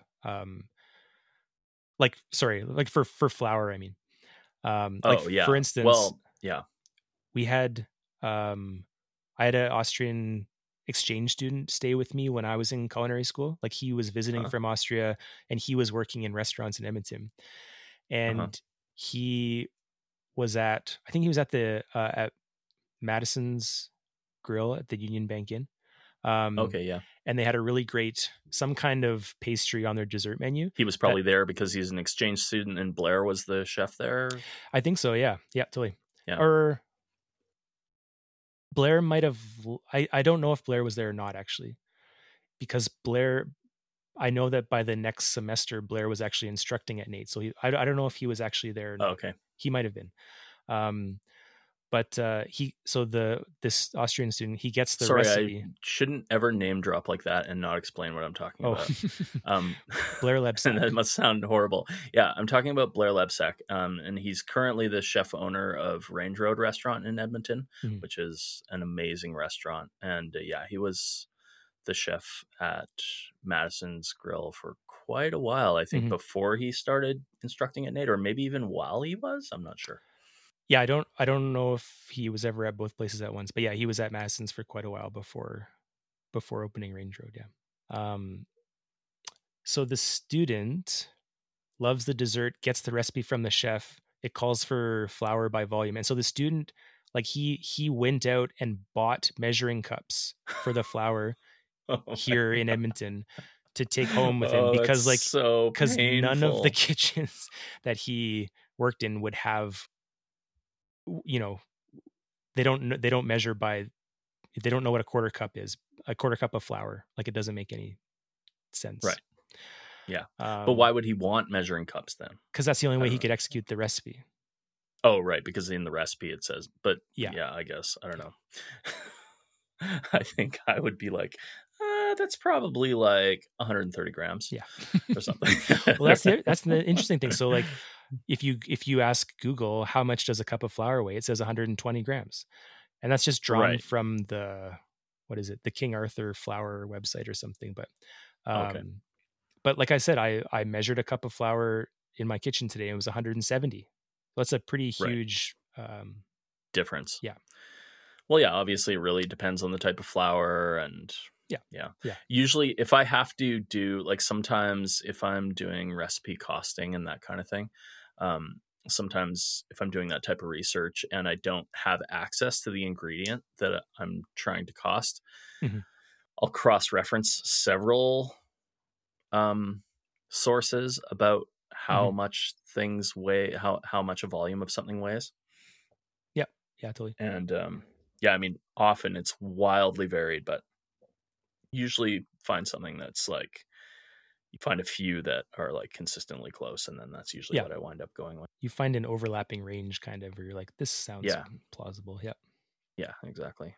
For flour, I mean. For instance, well, yeah, we had I had an Austrian exchange student stay with me when I was in culinary school. Like, he was visiting from Austria and he was working in restaurants in Edmonton. And he was I think he was at at Madison's Grill at the Union Bank Inn. okay, yeah. And they had a really great, some kind of pastry on their dessert menu. He was probably there because he's an exchange student and Blair was the chef there. I think so. Yeah. Yeah, totally. Yeah. Or Blair might have, I don't know if Blair was there or not, actually, because I know that by the next semester, Blair was actually instructing at NAIT. So I don't know if he was actually there or not. Oh, okay. He might have been. But this Austrian student, he gets the recipe. I shouldn't ever name drop like that and not explain what I'm talking about. Blair Lebsack. That must sound horrible. Yeah, I'm talking about Blair Lebsack, and he's currently the chef owner of Range Road Restaurant in Edmonton, which is an amazing restaurant. And he was the chef at Madison's Grill for quite a while, I think, before he started instructing at NAIT, or maybe even while he was. I'm not sure. Yeah, I don't know if he was ever at both places at once, but yeah, he was at Madison's for quite a while before opening Range Road. Yeah. So the student loves the dessert, gets the recipe from the chef. It calls for flour by volume, and so the student, like, he went out and bought measuring cups for the flour here in Edmonton to take home with him, because none of the kitchens that he worked in would have. They don't measure by, they don't know what a quarter cup is, a quarter cup of flour. Like, it doesn't make any sense. Right. Yeah. But why would he want measuring cups then? Because that's the only way he could execute the recipe. Oh, right. Because in the recipe it says, but yeah, I guess, I don't know. I think I would be like, that's probably like 130 grams. Yeah. Or something. Well, that's the interesting thing. So, like, if you ask Google how much does a cup of flour weigh, it says 120 grams, and that's just drawn from the King Arthur flour website or something. But but like I said, I measured a cup of flour in my kitchen today, and it was 170. So that's a pretty huge difference. Yeah. Well, yeah, obviously it really depends on the type of flour and. Yeah. Usually if I have to do, like, sometimes if I'm doing recipe costing and that kind of thing, sometimes if I'm doing that type of research and I don't have access to the ingredient that I'm trying to cost, Mhm. I'll cross-reference several sources about how Mhm. much things weigh, how much a volume of something weighs. Yeah. Yeah, totally. And yeah, I mean, often it's wildly varied, but usually find something that's like, you find a few that are like consistently close, and then that's usually Yeah. what I wind up going with. You find an overlapping range kind of where you're like, this sounds Yeah, plausible. Yeah. yeah, exactly.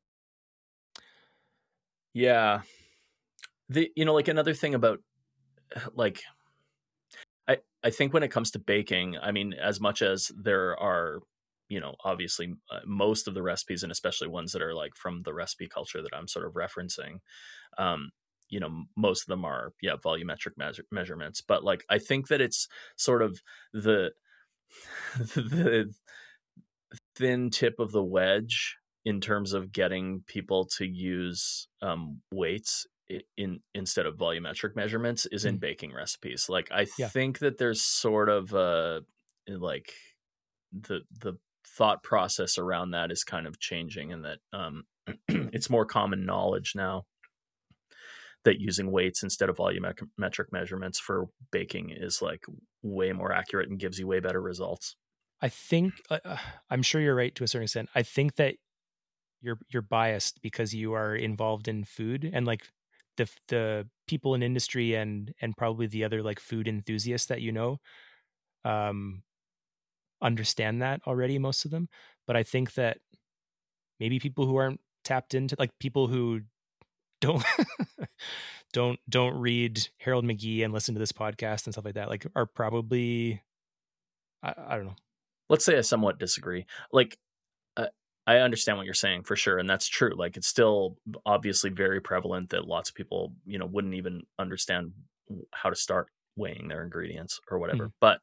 Yeah. Like another thing about like I think when it comes to baking, I mean, as much as there are, obviously most of the recipes, and especially ones that are like from the recipe culture that I'm sort of referencing, um, most of them are, yeah, volumetric measurements. But like, I think that it's sort of the the thin tip of the wedge in terms of getting people to use weights in instead of volumetric measurements is in Mhm. baking recipes. Like, I Yeah. think that there's sort of like the thought process around that is kind of changing, and that it's more common knowledge now that using weights instead of volumetric measurements for baking is like way more accurate and gives you way better results. I think I'm sure you're right to a certain extent. I think that you're biased because you are involved in food, and like the people in industry and probably the other like food enthusiasts that um understand that already, most of them. But I think that maybe people who aren't tapped into, like people who don't don't read Harold McGee and listen to this podcast and stuff like that, like are probably I don't know. Let's say I somewhat disagree. Like, uh, I understand what you're saying for sure, and that's true. Like, it's still obviously very prevalent that lots of people, wouldn't even understand how to start weighing their ingredients or whatever. Mhm. But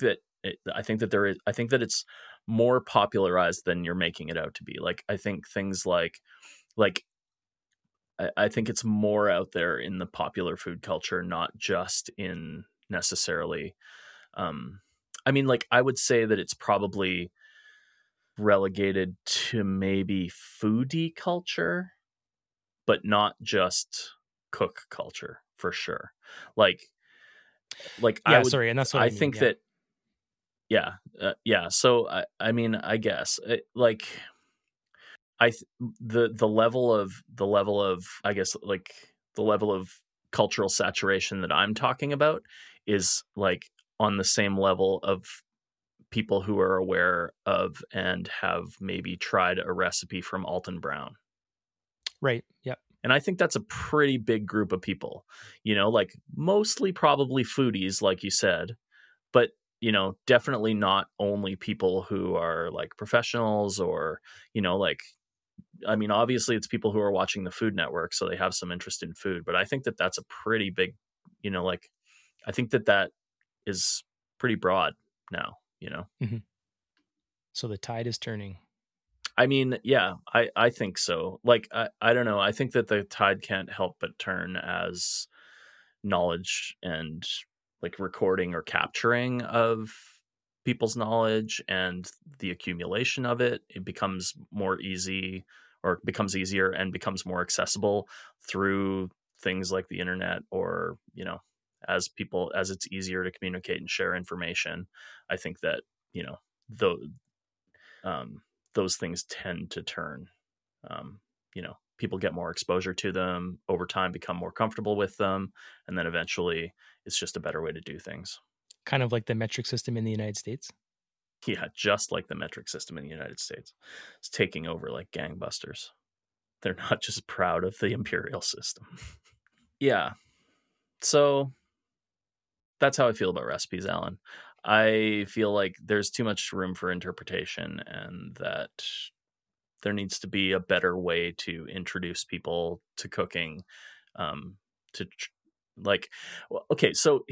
I think that it's more popularized than you're making it out to be. Like, I think things like I think it's more out there in the popular food culture, not just in necessarily. Um, I mean, like, I would say that it's probably relegated to maybe foodie culture, but not just cook culture for sure. Like, Yeah, sorry, and that's what I I mean. think Yeah. that, yeah, yeah. So I mean, I guess like the level of, I guess, like the level of cultural saturation that I'm talking about is like on the same level of people who are aware of and have maybe tried a recipe from Alton Brown. Right. Yeah. And I think that's a pretty big group of people, like mostly probably foodies, like you said, but, definitely not only people who are like professionals or, like, I mean, obviously it's people who are watching the Food Network, so they have some interest in food, but I think that that's a pretty big, like, I think that that is pretty broad now. Mhm. So the tide is turning. I mean, yeah, I think so. Like, I don't know. I think that the tide can't help but turn as knowledge and like recording or capturing of people's knowledge and the accumulation of it becomes more easy, or becomes easier and becomes more accessible through things like the internet, or, as it's easier to communicate and share information. I think that, though, um, those things tend to turn. People get more exposure to them over time, become more comfortable with them, and then eventually it's just a better way to do things. Kind of like the metric system in the United States. Yeah, just like the metric system in the United States. It's taking over like gangbusters. They're not just proud of the imperial system. Yeah. So that's how I feel about recipes, Alan. I feel like there's too much room for interpretation, and that there needs to be a better way to introduce people to cooking. Um, to like, well, okay, so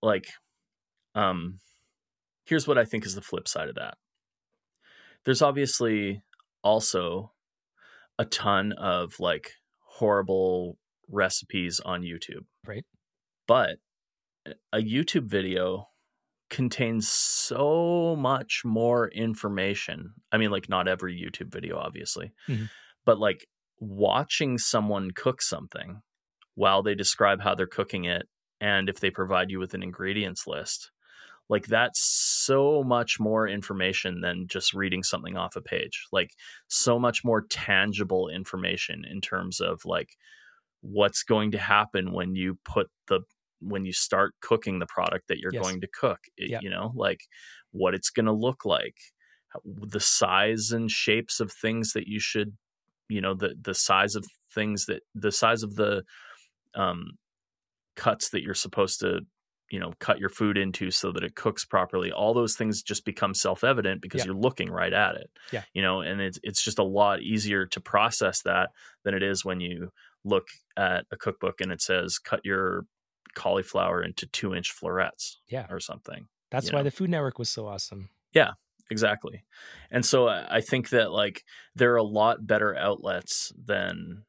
um, here's what I think is the flip side of that. There's obviously also a ton of like horrible recipes on YouTube, Right. but a YouTube video contains so much more information. I mean, like, not every YouTube video, obviously, Mhm. but like watching someone cook something while they describe how they're cooking it, and if they provide you with an ingredients list, like, that's so much more information than just reading something off a page. Like, so much more tangible information in terms of like what's going to happen when you start cooking the product that you're Yes. going to cook. Yeah. You know, like what it's going to look like, the size and shapes of things that you should, you know, the size of things that the size of the um, cuts that you're supposed to, you know, cut your food into so that it cooks properly. All those things just become self-evident because Yeah. you're looking right at it. Yeah. You know, and it's just a lot easier to process that than it is when you look at a cookbook and it says cut your cauliflower into 2-inch florets Yeah. or something. That's you why know? the Food Network was so awesome. Yeah, exactly. And so I think that like there are a lot better outlets than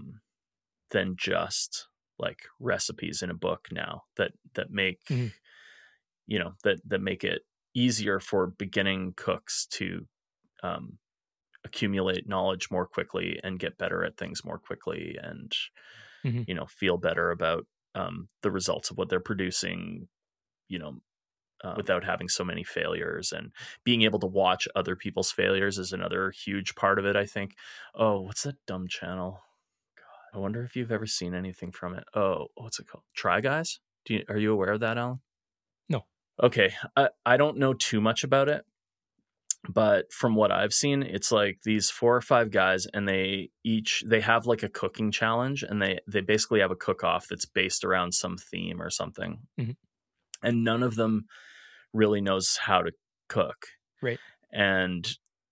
just like recipes in a book now that make Mhm. you know that make it easier for beginning cooks to um, accumulate knowledge more quickly and get better at things more quickly, and Mhm. you know, feel better about the results of what they're producing, you know, without having so many failures. And being able to watch other people's failures is another huge part of it, I think. Oh, what's that dumb channel? I wonder if you've ever seen anything from it. Oh, what's it called? Try Guys? Are you aware of that, Alan? No. Okay. I don't know too much about it, but from what I've seen, it's like these 4 or 5 guys, and they have like a cooking challenge, and they basically have a cook off that's based around some theme or something. Mhm. And none of them really knows how to cook. Right. And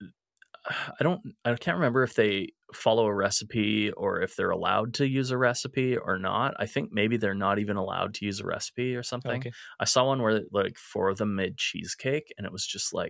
I can't remember if they follow a recipe or if they're allowed to use a recipe or not. I think maybe they're not even allowed to use a recipe or something. Okay. I saw one where like 4 of them made cheesecake, and it was just like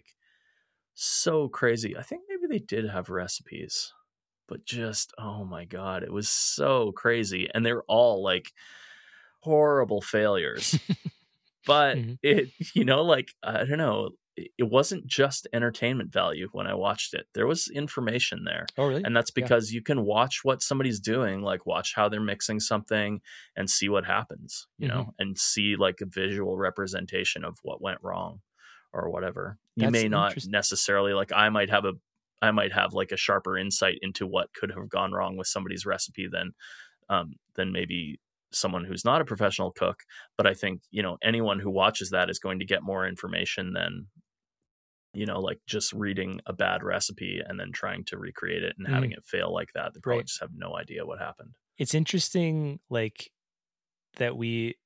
so crazy. I think maybe they did have recipes, but just, oh my God, it was so crazy. And they're all like horrible failures. But Mhm. it, you know, like, I don't know, it wasn't just entertainment value when I watched it. There was information there. Oh, really? And that's Yeah. because you can watch what somebody's doing, like watch how they're mixing something and see what happens, you know, and see like a visual representation of what went wrong or whatever. You That's may not interesting. necessarily like I might have like a sharper insight into what could have gone wrong with somebody's recipe than maybe someone who's not a professional cook. But I think, you know, anyone who watches that is going to get more information than, you know, like just reading a bad recipe and then trying to recreate it and having Mhm. it fail like that. They probably Right. just have no idea what happened. It's interesting, like, that we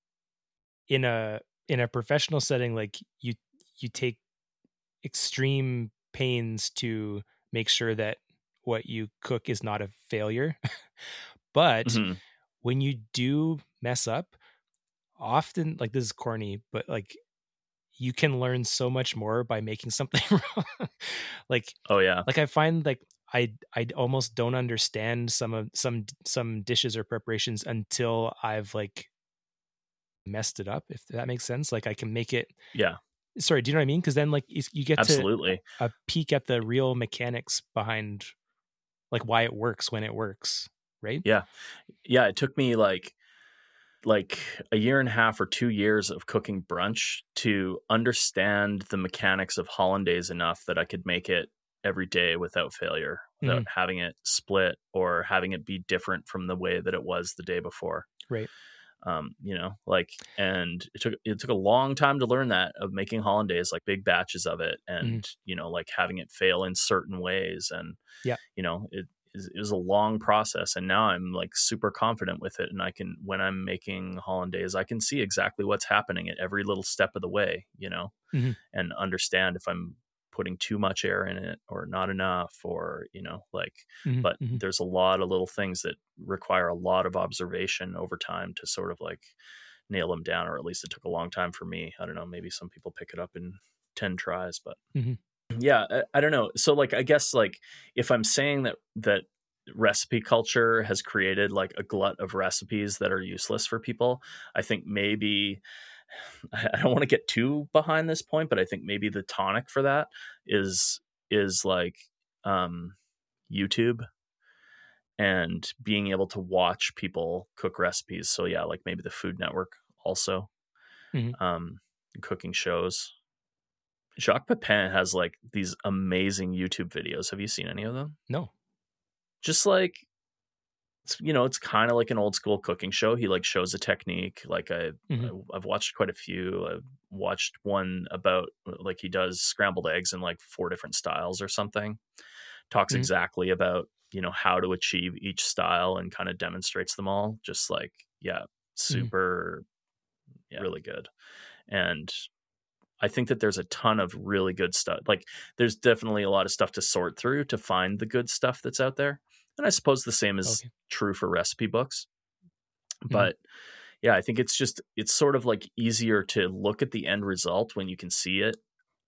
in a professional setting, like, you take extreme pains to make sure that what you cook is not a failure. But Mhm. when you do mess up, often, like, this is corny, but like, you can learn so much more by making something wrong. Like Oh yeah. I find like I almost don't understand some dishes or preparations until I've like messed it up, if that makes sense. Like I can make it. Yeah, Sorry, do you know what I mean? Because then like you get to absolutely. a peek at the real mechanics behind like why it works when it works, right? Yeah. Yeah. It took me like a year and a half or 2 years of cooking brunch to understand the mechanics of hollandaise enough that I could make it every day without failure, without Mhm. having it split or having it be different from the way that it was the day before. Right. You know, like, and it took a long time to learn that, of making hollandaise, like big batches of it, Mhm. and you know, like having it fail in certain ways, and Yeah. you know, it was a long process. And now I'm like super confident with it, and I can, when I'm making hollandaise, I can see exactly what's happening at every little step of the way, you know, Mhm. and understand if I'm putting too much air in it or not enough, or you know, like, Mhm. but Mhm. there's a lot of little things that require a lot of observation over time to sort of like nail them down, or at least it took a long time for me. I don't know, maybe some people pick it up in 10 tries, but Mhm. yeah, I don't know. So like, I guess like if I'm saying that recipe culture has created like a glut of recipes that are useless for people, I think maybe I don't want to get too behind this point, but I think maybe the tonic for that is like YouTube and being able to watch people cook recipes. So yeah, like maybe the Food Network also, Mhm. cooking shows. Jacques Pepin has like these amazing YouTube videos. Have you seen any of them? No. Just like, it's kind of like an old school cooking show. He like shows a technique. Like Mhm. I've watched quite a few. I've watched one about like he does scrambled eggs in like 4 different styles or something. Talks Mhm. exactly about, how to achieve each style and kind of demonstrates them all. Just like, yeah, Mhm. super, yeah, really good. And I think that there's a ton of really good stuff. Like there's definitely a lot of stuff to sort through to find the good stuff that's out there. And I suppose the same is Okay. true for recipe books. Mhm. But yeah, I think it's sort of like easier to look at the end result when you can see it,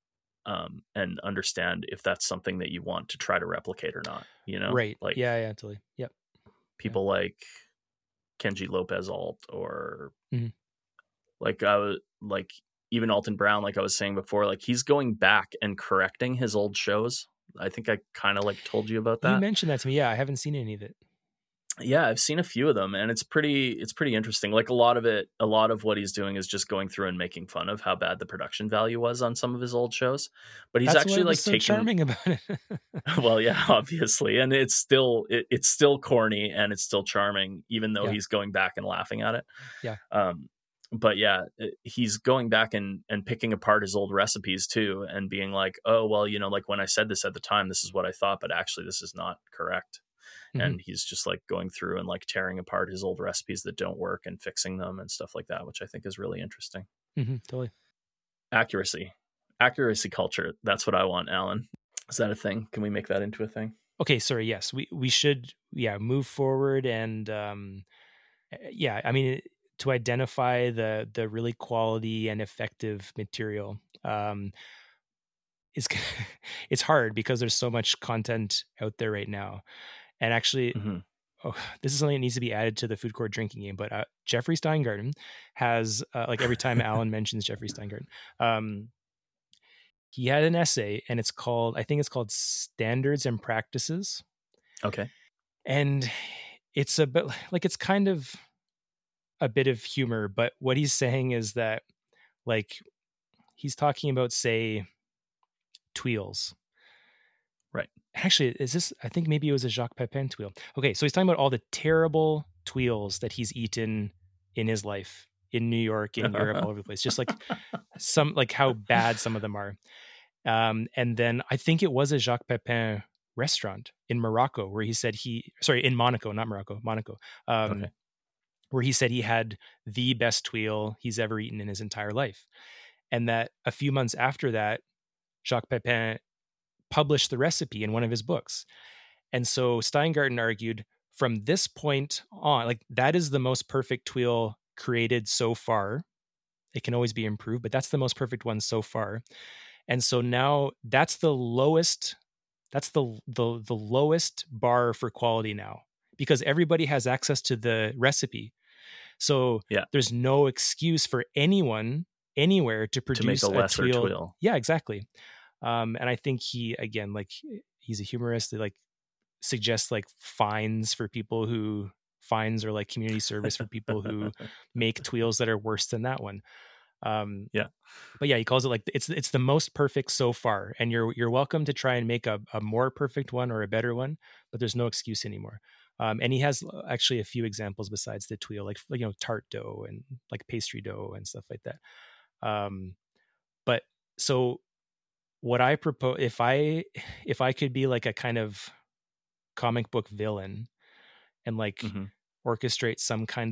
and understand if that's something that you want to try to replicate or not. Right. Like Yeah, yeah, totally. Yep. Yeah. people like Kenji Lopez Alt, or Mhm. like I was like even Alton Brown, like I was saying before, like he's going back and correcting his old shows. I think I kind of like told you about You that. mentioned that to me. Yeah, I haven't seen any of it. Yeah, I've seen a few of them, and it's pretty interesting. Like a lot of what he's doing is just going through and making fun of how bad the production value was on some of his old shows. But he's That's what actually was like so taking charming about it. well, yeah, obviously, and it's still corny and it's still charming, even though Yeah. he's going back and laughing at it. Yeah. But yeah, he's going back and picking apart his old recipes too, and being like, oh well, like when I said this at the time, this is what I thought, but actually this is not correct. Mhm. And he's just like going through and like tearing apart his old recipes that don't work and fixing them and stuff like that, which I think is really interesting. Mhm. Totally. Accuracy culture, that's what I want, Alan. Is that a thing? Can we make that into a thing? Okay, sorry. Yes, we should move forward and yeah, I mean to identify the really quality and effective material. Is it's hard because there's so much content out there right now. And actually, Mm-hmm. oh, this is something that needs to be added to the food court drinking game. But Jeffrey Steingarten has like every time Alan mentions Jeffrey Steingarten, um, he had an essay, and I think it's called Standards and Practices, Okay. and it's a bit like it's kind of a bit of humor, but what he's saying is that like he's talking about say tuiles. Right. Actually, is this? I think maybe it was a Jacques Pepin tuile. Okay, so he's talking about all the terrible tuiles that he's eaten in his life in New York, in Europe, all over the place. Just like some, like how bad some of them are. And then I think it was a Jacques Pepin restaurant in Morocco where he said in Monaco, not Morocco, Monaco, Okay. where he said he had the best tuile he's ever eaten in his entire life. And that a few months after that, Jacques Pepin published the recipe in one of his books. And so Steingarten argued from this point on, like that is the most perfect tuile created so far. It can always be improved, but that's the most perfect one so far. And so now that's the lowest, that's the lowest bar for quality now because everybody has access to the recipe. So Yeah. there's no excuse for anyone anywhere to To make produce a a lesser tuile. tuile. Yeah, exactly. And I think he, again, like he's a humorist that like suggests like fines or like community service for people who make tuiles that are worse than that one. Yeah. But yeah, he calls it like it's the most perfect so far, and you're welcome to try and make a more perfect one or a better one, but there's no excuse anymore. And he has actually a few examples besides the tuile, like tart dough and like pastry dough and stuff like that. But so what I propose, if I could be like a kind of comic book villain and like Mm-hmm. orchestrate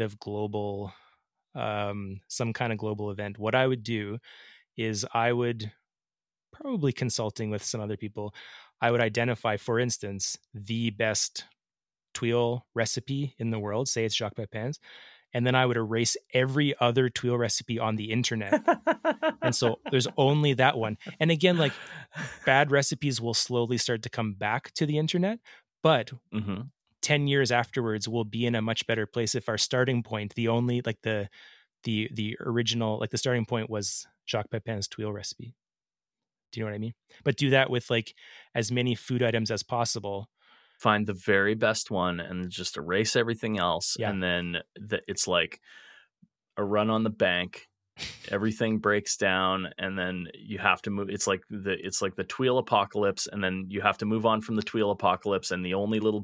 some kind of global event, what I would do is I would, probably consulting with some other people, I would identify, for instance, the best tuile recipe in the world, say it's Jacques Pepin's, and then I would erase every other tuile recipe on the internet. And so there's only that one. And again, like bad recipes will slowly start to come back to the internet, but Mm-hmm. 10 years afterwards we'll be in a much better place if our starting point, the only like the the original, like the starting point was Jacques Pepin's tuile recipe. Do you know what I mean? But do that with like as many food items as possible. Find the very best one and just erase everything else. Yeah. And then it's like a run on the bank. Everything breaks down, and then you have to move. It's like the tuile apocalypse, and then you have to move on from the tuile apocalypse. And the only little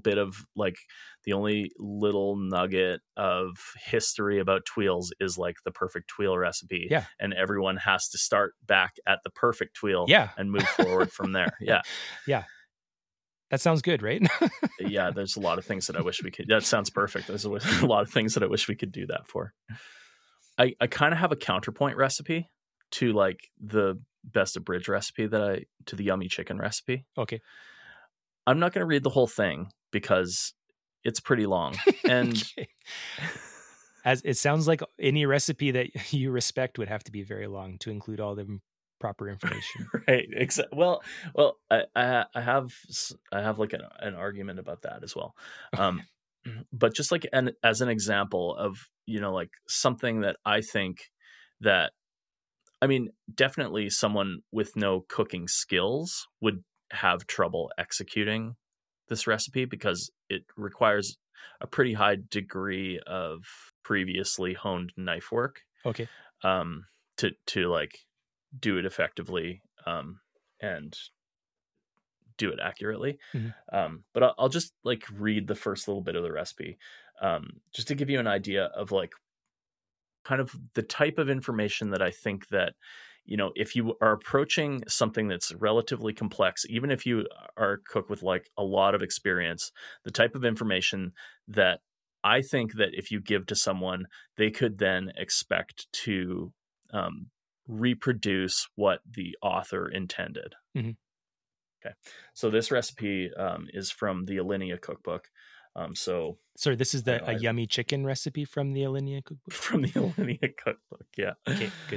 nugget of history about tuiles is like the perfect tuile recipe. Yeah. And everyone has to start back at the perfect tuile. Yeah. And move forward from there. Yeah. Yeah. That sounds good, right? Yeah. There's a lot of things that I wish we could. That sounds perfect. There's a lot of things that I wish we could do that for. I kind of have a counterpoint recipe to like the best of bridge recipe to the yummy chicken recipe. Okay. I'm not going to read the whole thing because it's pretty long. And okay. As it sounds like any recipe that you respect would have to be very long to include all the proper information. Right. Well, I have like an argument about that as well. But just like as an example of, like something that I think that, I mean, definitely someone with no cooking skills would have trouble executing this recipe because it requires a pretty high degree of previously honed knife work. Okay. To like do it effectively, and do it accurately. Mm-hmm. But I'll just like read the first little bit of the recipe, just to give you an idea of like kind of the type of information that I think that, if you are approaching something that's relatively complex, even if you are a cook with like a lot of experience, the type of information that I think that if you give to someone, they could then expect to reproduce what the author intended. Mm-hmm. Okay. So this recipe is from the Alinea cookbook. Sorry, this is a yummy chicken recipe from the Alinea cookbook? From the Alinea cookbook, yeah. Okay, good.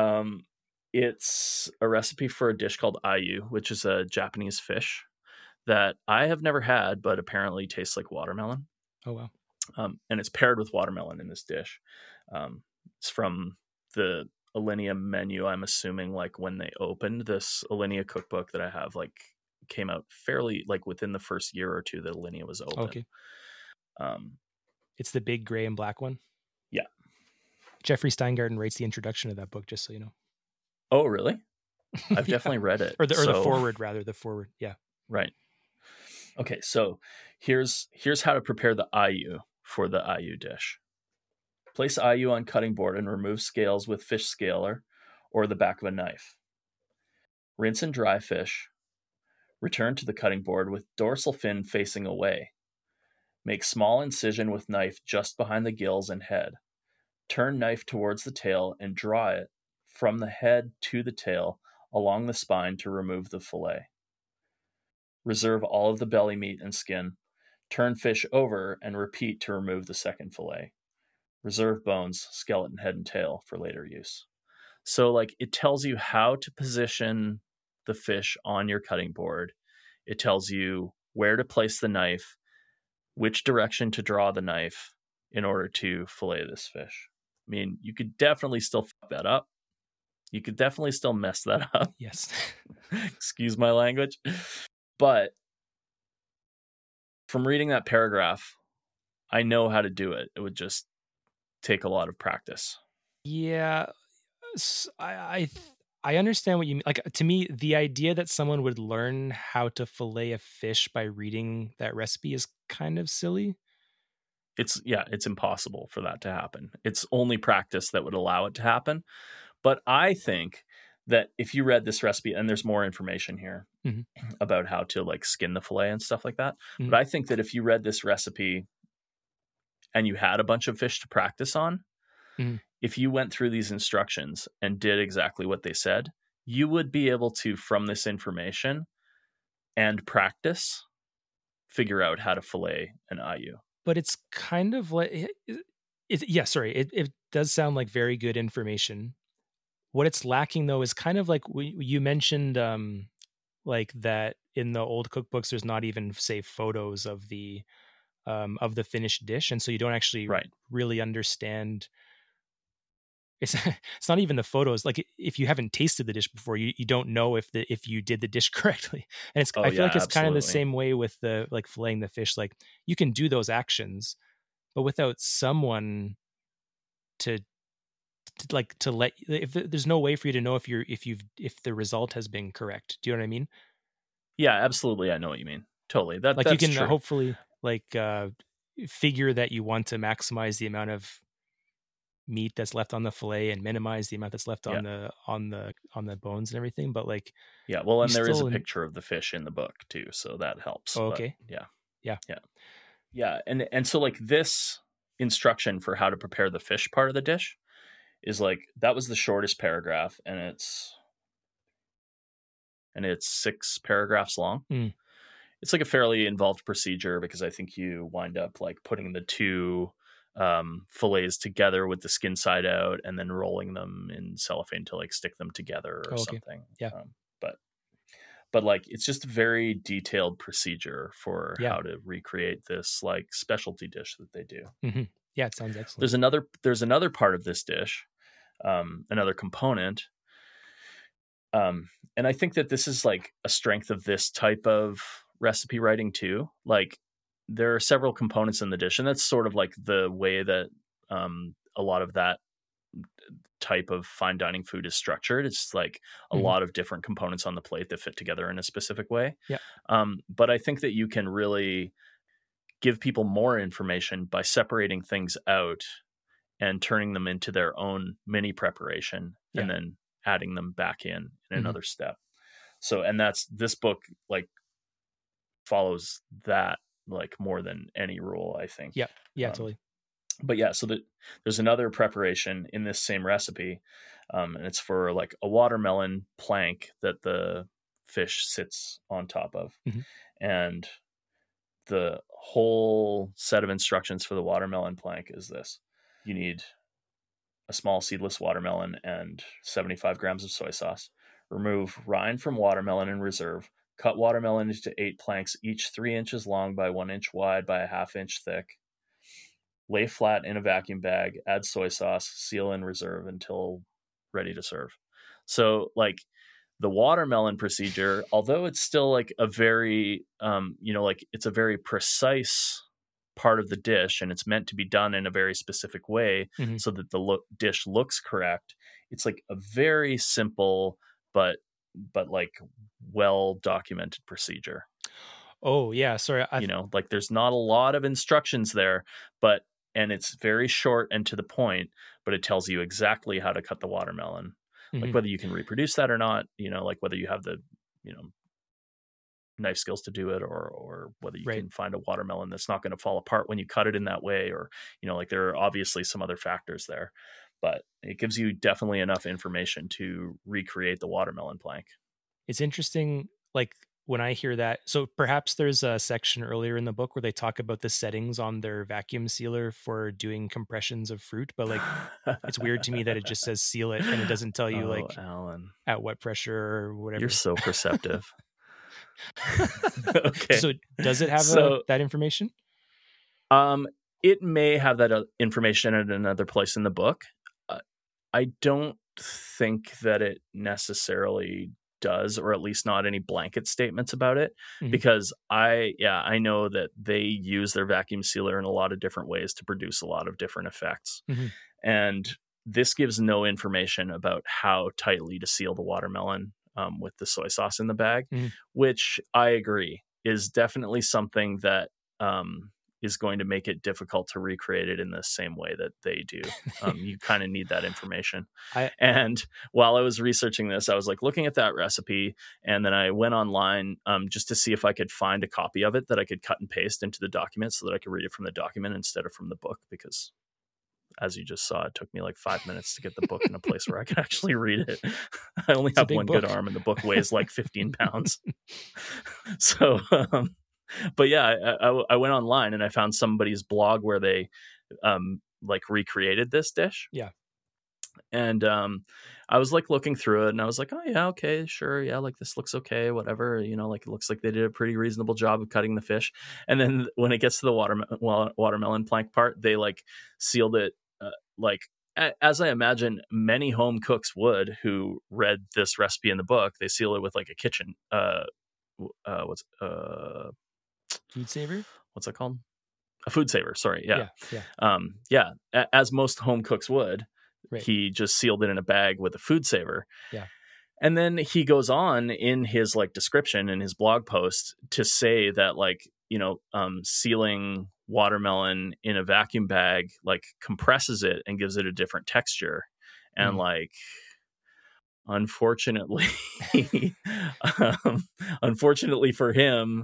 It's a recipe for a dish called ayu, which is a Japanese fish that I have never had, but apparently tastes like watermelon. Oh, wow. And it's paired with watermelon in this dish. It's from the Alinea menu. I'm assuming like when they opened this Alinea cookbook that I have, like came out fairly like within the first year or two that Alinea was open. Okay. It's the big gray and black one. Yeah. Jeffrey Steingarten writes the introduction of that book, just so you know. Oh, really? I've definitely read it. Or the forward, rather. The forward. Yeah. Right. Okay. So here's how to prepare the ayu for the ayu dish. Place ayu on cutting board and remove scales with fish scaler or the back of a knife. Rinse and dry fish. Return to the cutting board with dorsal fin facing away. Make small incision with knife just behind the gills and head. Turn knife towards the tail and draw it from the head to the tail along the spine to remove the fillet. Reserve all of the belly meat and skin. Turn fish over and repeat to remove the second fillet. Reserve bones, skeleton, head, and tail for later use. So like it tells you how to position the fish on your cutting board. It tells you where to place the knife, which direction to draw the knife in order to fillet this fish. I mean, you could definitely still fuck that up. You could definitely still mess that up. Yes. Excuse my language. But from reading that paragraph, I know how to do it. It would just take a lot of practice. Yeah. I understand what you mean. Like, to me, the idea that someone would learn how to fillet a fish by reading that recipe is kind of silly. It's impossible for that to happen. It's only practice that would allow it to happen. But I think that if you read this recipe, and there's more information here about how to like skin the fillet and stuff like that. But I think that if you read this recipe and you had a bunch of fish to practice on, if you went through these instructions and did exactly what they said, you would be able to, from this information and practice, figure out how to fillet an ayu. But it's kind of like, it does sound like very good information. What it's lacking, though, is kind of like you mentioned, like that in the old cookbooks, there's not even, say, photos of the finished dish, and so you don't actually really understand it's not even the photos. Like if you haven't tasted the dish before, you don't know if you did the dish correctly. And Oh I feel yeah, like it's kind of the absolutely. same way with the like filleting the fish. Like you can do those actions, but without someone to like to let, if there's no way for you to know if the result has been correct. Do you know what I mean? Yeah, absolutely. I know what you mean. Totally. Like you That's can true. hopefully like figure that you want to maximize the amount of meat that's left on the fillet and minimize the amount that's left Yeah. on the bones and everything, but like Yeah. Well, you and there is a still picture of the fish in the book too, so that helps. oh, But okay. yeah. Yeah. Yeah. Yeah. And so like this instruction for how to prepare the fish part of the dish is like that was the shortest paragraph, and it's 6 paragraphs long. Mm. It's like a fairly involved procedure because I think you wind up like putting the two fillets together with the skin side out and then rolling them in cellophane to like stick them together or Oh, okay. something. Yeah. But like it's just a very detailed procedure for Yeah. how to recreate this like specialty dish that they do. Mm-hmm. Yeah, it sounds excellent. There's another part of this dish, another component. And I think that this is like a strength of this type of recipe writing too. Like there are several components in the dish, and that's sort of like the way that a lot of that type of fine dining food is structured. It's like a Mhm. lot of different components on the plate that fit together in a specific way. Yeah. But I think that you can really give people more information by separating things out and turning them into their own mini preparation Yeah. and then adding them back in Mhm. another step. So, and that's this book like follows that like more than any rule, I think. Yeah. Yeah, totally. But yeah, so there's another preparation in this same recipe, and it's for like a watermelon plank that the fish sits on top of. Mhm. And the whole set of instructions for the watermelon plank is this: you need a small seedless watermelon and 75 grams of soy sauce. Remove rind from watermelon and reserve. Cut watermelon into 8 planks, each 3 inches long by 1 inch wide by a ½ inch thick. Lay flat in a vacuum bag, add soy sauce, seal and reserve until ready to serve. So like the watermelon procedure, although it's still like a very, like it's a very precise part of the dish and it's meant to be done in a very specific way Mhm. so that the dish looks correct. It's like a very simple, but like well documented procedure. Oh, yeah, sorry. Like there's not a lot of instructions there, and it's very short and to the point, but it tells you exactly how to cut the watermelon. Like Mhm. whether you can reproduce that or not, like whether you have the, knife skills to do it or whether you Right. can find a watermelon that's not going to fall apart when you cut it in that way, or, like there are obviously some other factors there, but it gives you definitely enough information to recreate the watermelon plank. It's interesting, like when I hear that. So perhaps there's a section earlier in the book where they talk about the settings on their vacuum sealer for doing compressions of fruit, but like it's weird to me that it just says seal it and it doesn't tell you like Alan, at what pressure or whatever. you're so perceptive. Okay. So does it have that information? It may have that information at another place in the book. I don't think that it necessarily does, or at least not any blanket statements about it, Mhm. because I know that they use their vacuum sealer in a lot of different ways to produce a lot of different effects. Mhm. And this gives no information about how tightly to seal the watermelon with the soy sauce in the bag, Mhm. which I agree is definitely something that is going to make it difficult to recreate it in the same way that they do. You kind of need that information. And while I was researching this, I was like looking at that recipe, and then I went online just to see if I could find a copy of it that I could cut and paste into the document so that I could read it from the document instead of from the book, because as you just saw, it took me like 5 minutes to get the book in a place where I could actually read it. I only have one good arm and the book weighs like 15 pounds. So, but yeah, I went online and I found somebody's blog where they like recreated this dish. Yeah. And I was like looking through it and I was like, oh yeah, okay, sure. Yeah. Like this looks okay, whatever, like it looks like they did a pretty reasonable job of cutting the fish. And then when it gets to the watermelon plank part, they like sealed it like as I imagine many home cooks would who read this recipe in the book, they seal it with like a kitchen. What's Food saver? what's that called? A food saver. Sorry. Yeah. Yeah. As most home cooks would, Right. he just sealed it in a bag with a food saver. Yeah. And then he goes on in his like description in his blog post to say that like, sealing watermelon in a vacuum bag like compresses it and gives it a different texture. And like, unfortunately, unfortunately for him,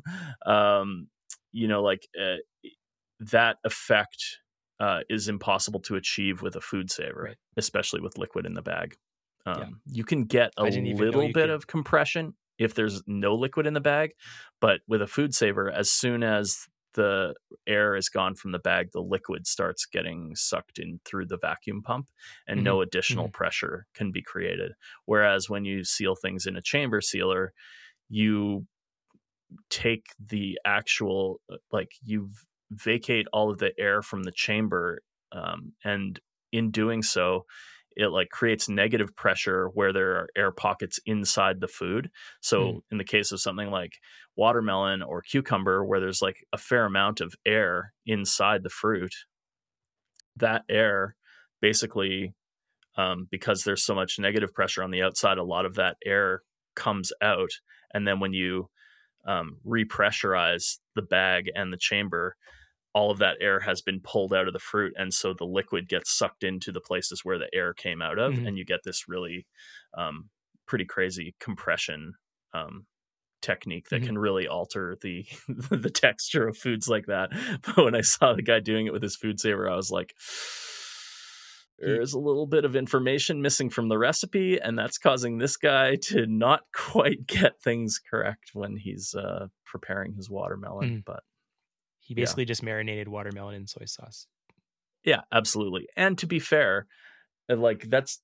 that effect is impossible to achieve with a food saver, Right. especially with liquid in the bag. You can get a little bit of compression if there's no liquid in the bag, but with a food saver, as soon as the air is gone from the bag, the liquid starts getting sucked in through the vacuum pump and no additional pressure can be created. Whereas when you seal things in a chamber sealer, you take the actual, you vacate all of the air from the chamber. And in doing so, it like creates negative pressure where there are air pockets inside the food. So in the case of something like watermelon or cucumber, where there's like a fair amount of air inside the fruit, that air basically, because there's so much negative pressure on the outside, a lot of that air comes out. And then when you repressurize the bag and the chamber, all of that air has been pulled out of the fruit. And so the liquid gets sucked into the places where the air came out of. And you get this really pretty crazy compression technique that can really alter the the texture of foods like that. But when I saw the guy doing it with his food saver, I was like, there's a little bit of information missing from the recipe, and that's causing this guy to not quite get things correct when he's preparing his watermelon. But he basically just marinated watermelon in soy sauce. Yeah, absolutely. And to be fair, like that's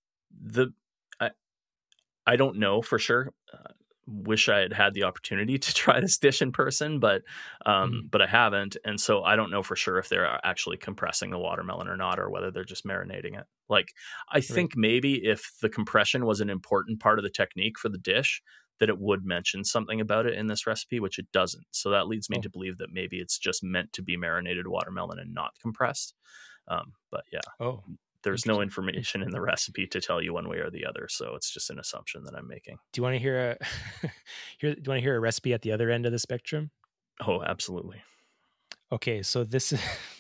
I don't know for sure. Wish I had had the opportunity to try this dish in person, but I haven't. And so I don't know for sure if they're actually compressing the watermelon or not, or whether they're just marinating it. Like, I think maybe if the compression was an important part of the technique for the dish, that it would mention something about it in this recipe, which it doesn't. So that leads me to believe that maybe it's just meant to be marinated watermelon and not compressed. But yeah. There's no information in the recipe to tell you one way or the other, so it's just an assumption that I'm making. Do you want to hear a recipe at the other end of the spectrum? Oh, absolutely. Okay, so this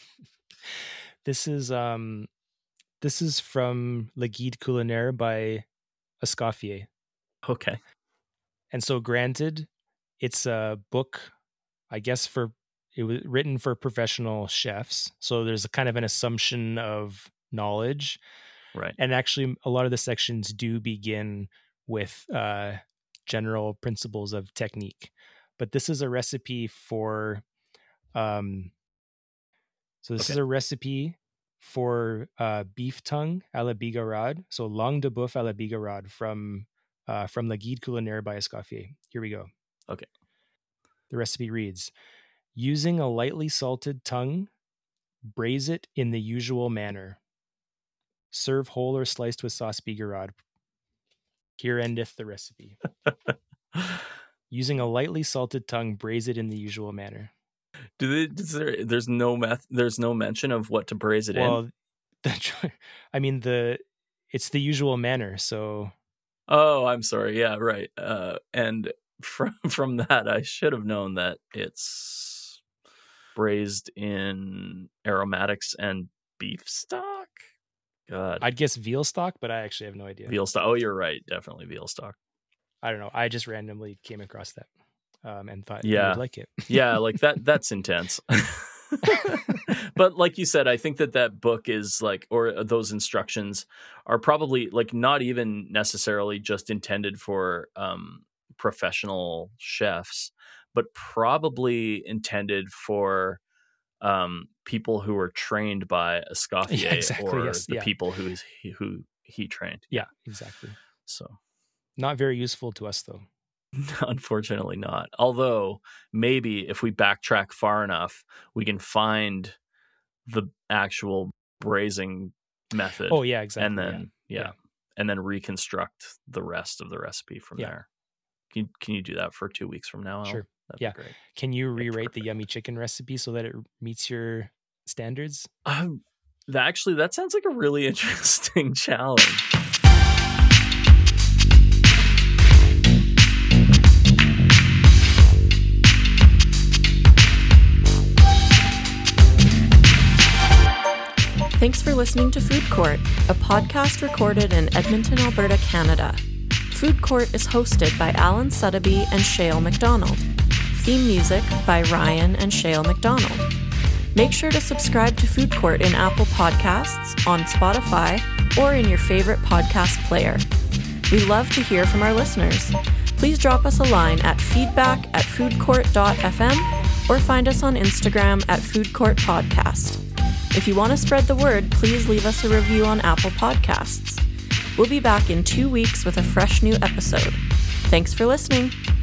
is from Le Guide Culinaire by Escoffier. Okay. And so, granted, it's a book, I guess it was written for professional chefs, so there's a kind of an assumption of knowledge, right? And actually a lot of the sections do begin with general principles of technique, but this is a recipe for this is a recipe for beef tongue à la bigarade, so langue de boeuf à la bigarade from Le Guide Culinaire by Escoffier. Here we go. Okay. The recipe reads: using a lightly salted tongue, braise it in the usual manner. Serve whole or sliced with sauce bigarade. Here endeth the recipe. Using a lightly salted tongue, braise it in the usual manner. There's no mention of what to braise it in? I mean, it's the usual manner, so. Oh, I'm sorry. Yeah, right. And from that, I should have known that it's braised in aromatics and beef stock. God. I'd guess veal stock, but I actually have no idea. Veal stock. Oh, you're right. Definitely veal stock. I don't know. I just randomly came across that and thought you would like it. Yeah, like that's intense. But like you said, I think that book is like, or those instructions are probably like not even necessarily just intended for professional chefs, but probably intended for people who are trained by Escoffier or the people who he trained. Yeah, exactly. So not very useful to us though. Unfortunately not. Although maybe if we backtrack far enough, we can find the actual braising method. Oh yeah, exactly. And then and then reconstruct the rest of the recipe from there. Can you do that for 2 weeks from now? Sure. That'd be great. Can you rewrite the yummy chicken recipe so that it meets your standards? That sounds like a really interesting challenge. Thanks for listening to Food Court, a podcast recorded in Edmonton, Alberta, Canada. Food Court is hosted by Alan Suddaby and Shale McDonald. Theme music by Ryan and Shale McDonald. Make sure to subscribe to Food Court in Apple Podcasts, on Spotify, or in your favorite podcast player. We love to hear from our listeners. Please drop us a line at feedback@foodcourt.fm or find us on Instagram at Food Court Podcast. If you want to spread the word, please leave us a review on Apple Podcasts. We'll be back in 2 weeks with a fresh new episode. Thanks for listening.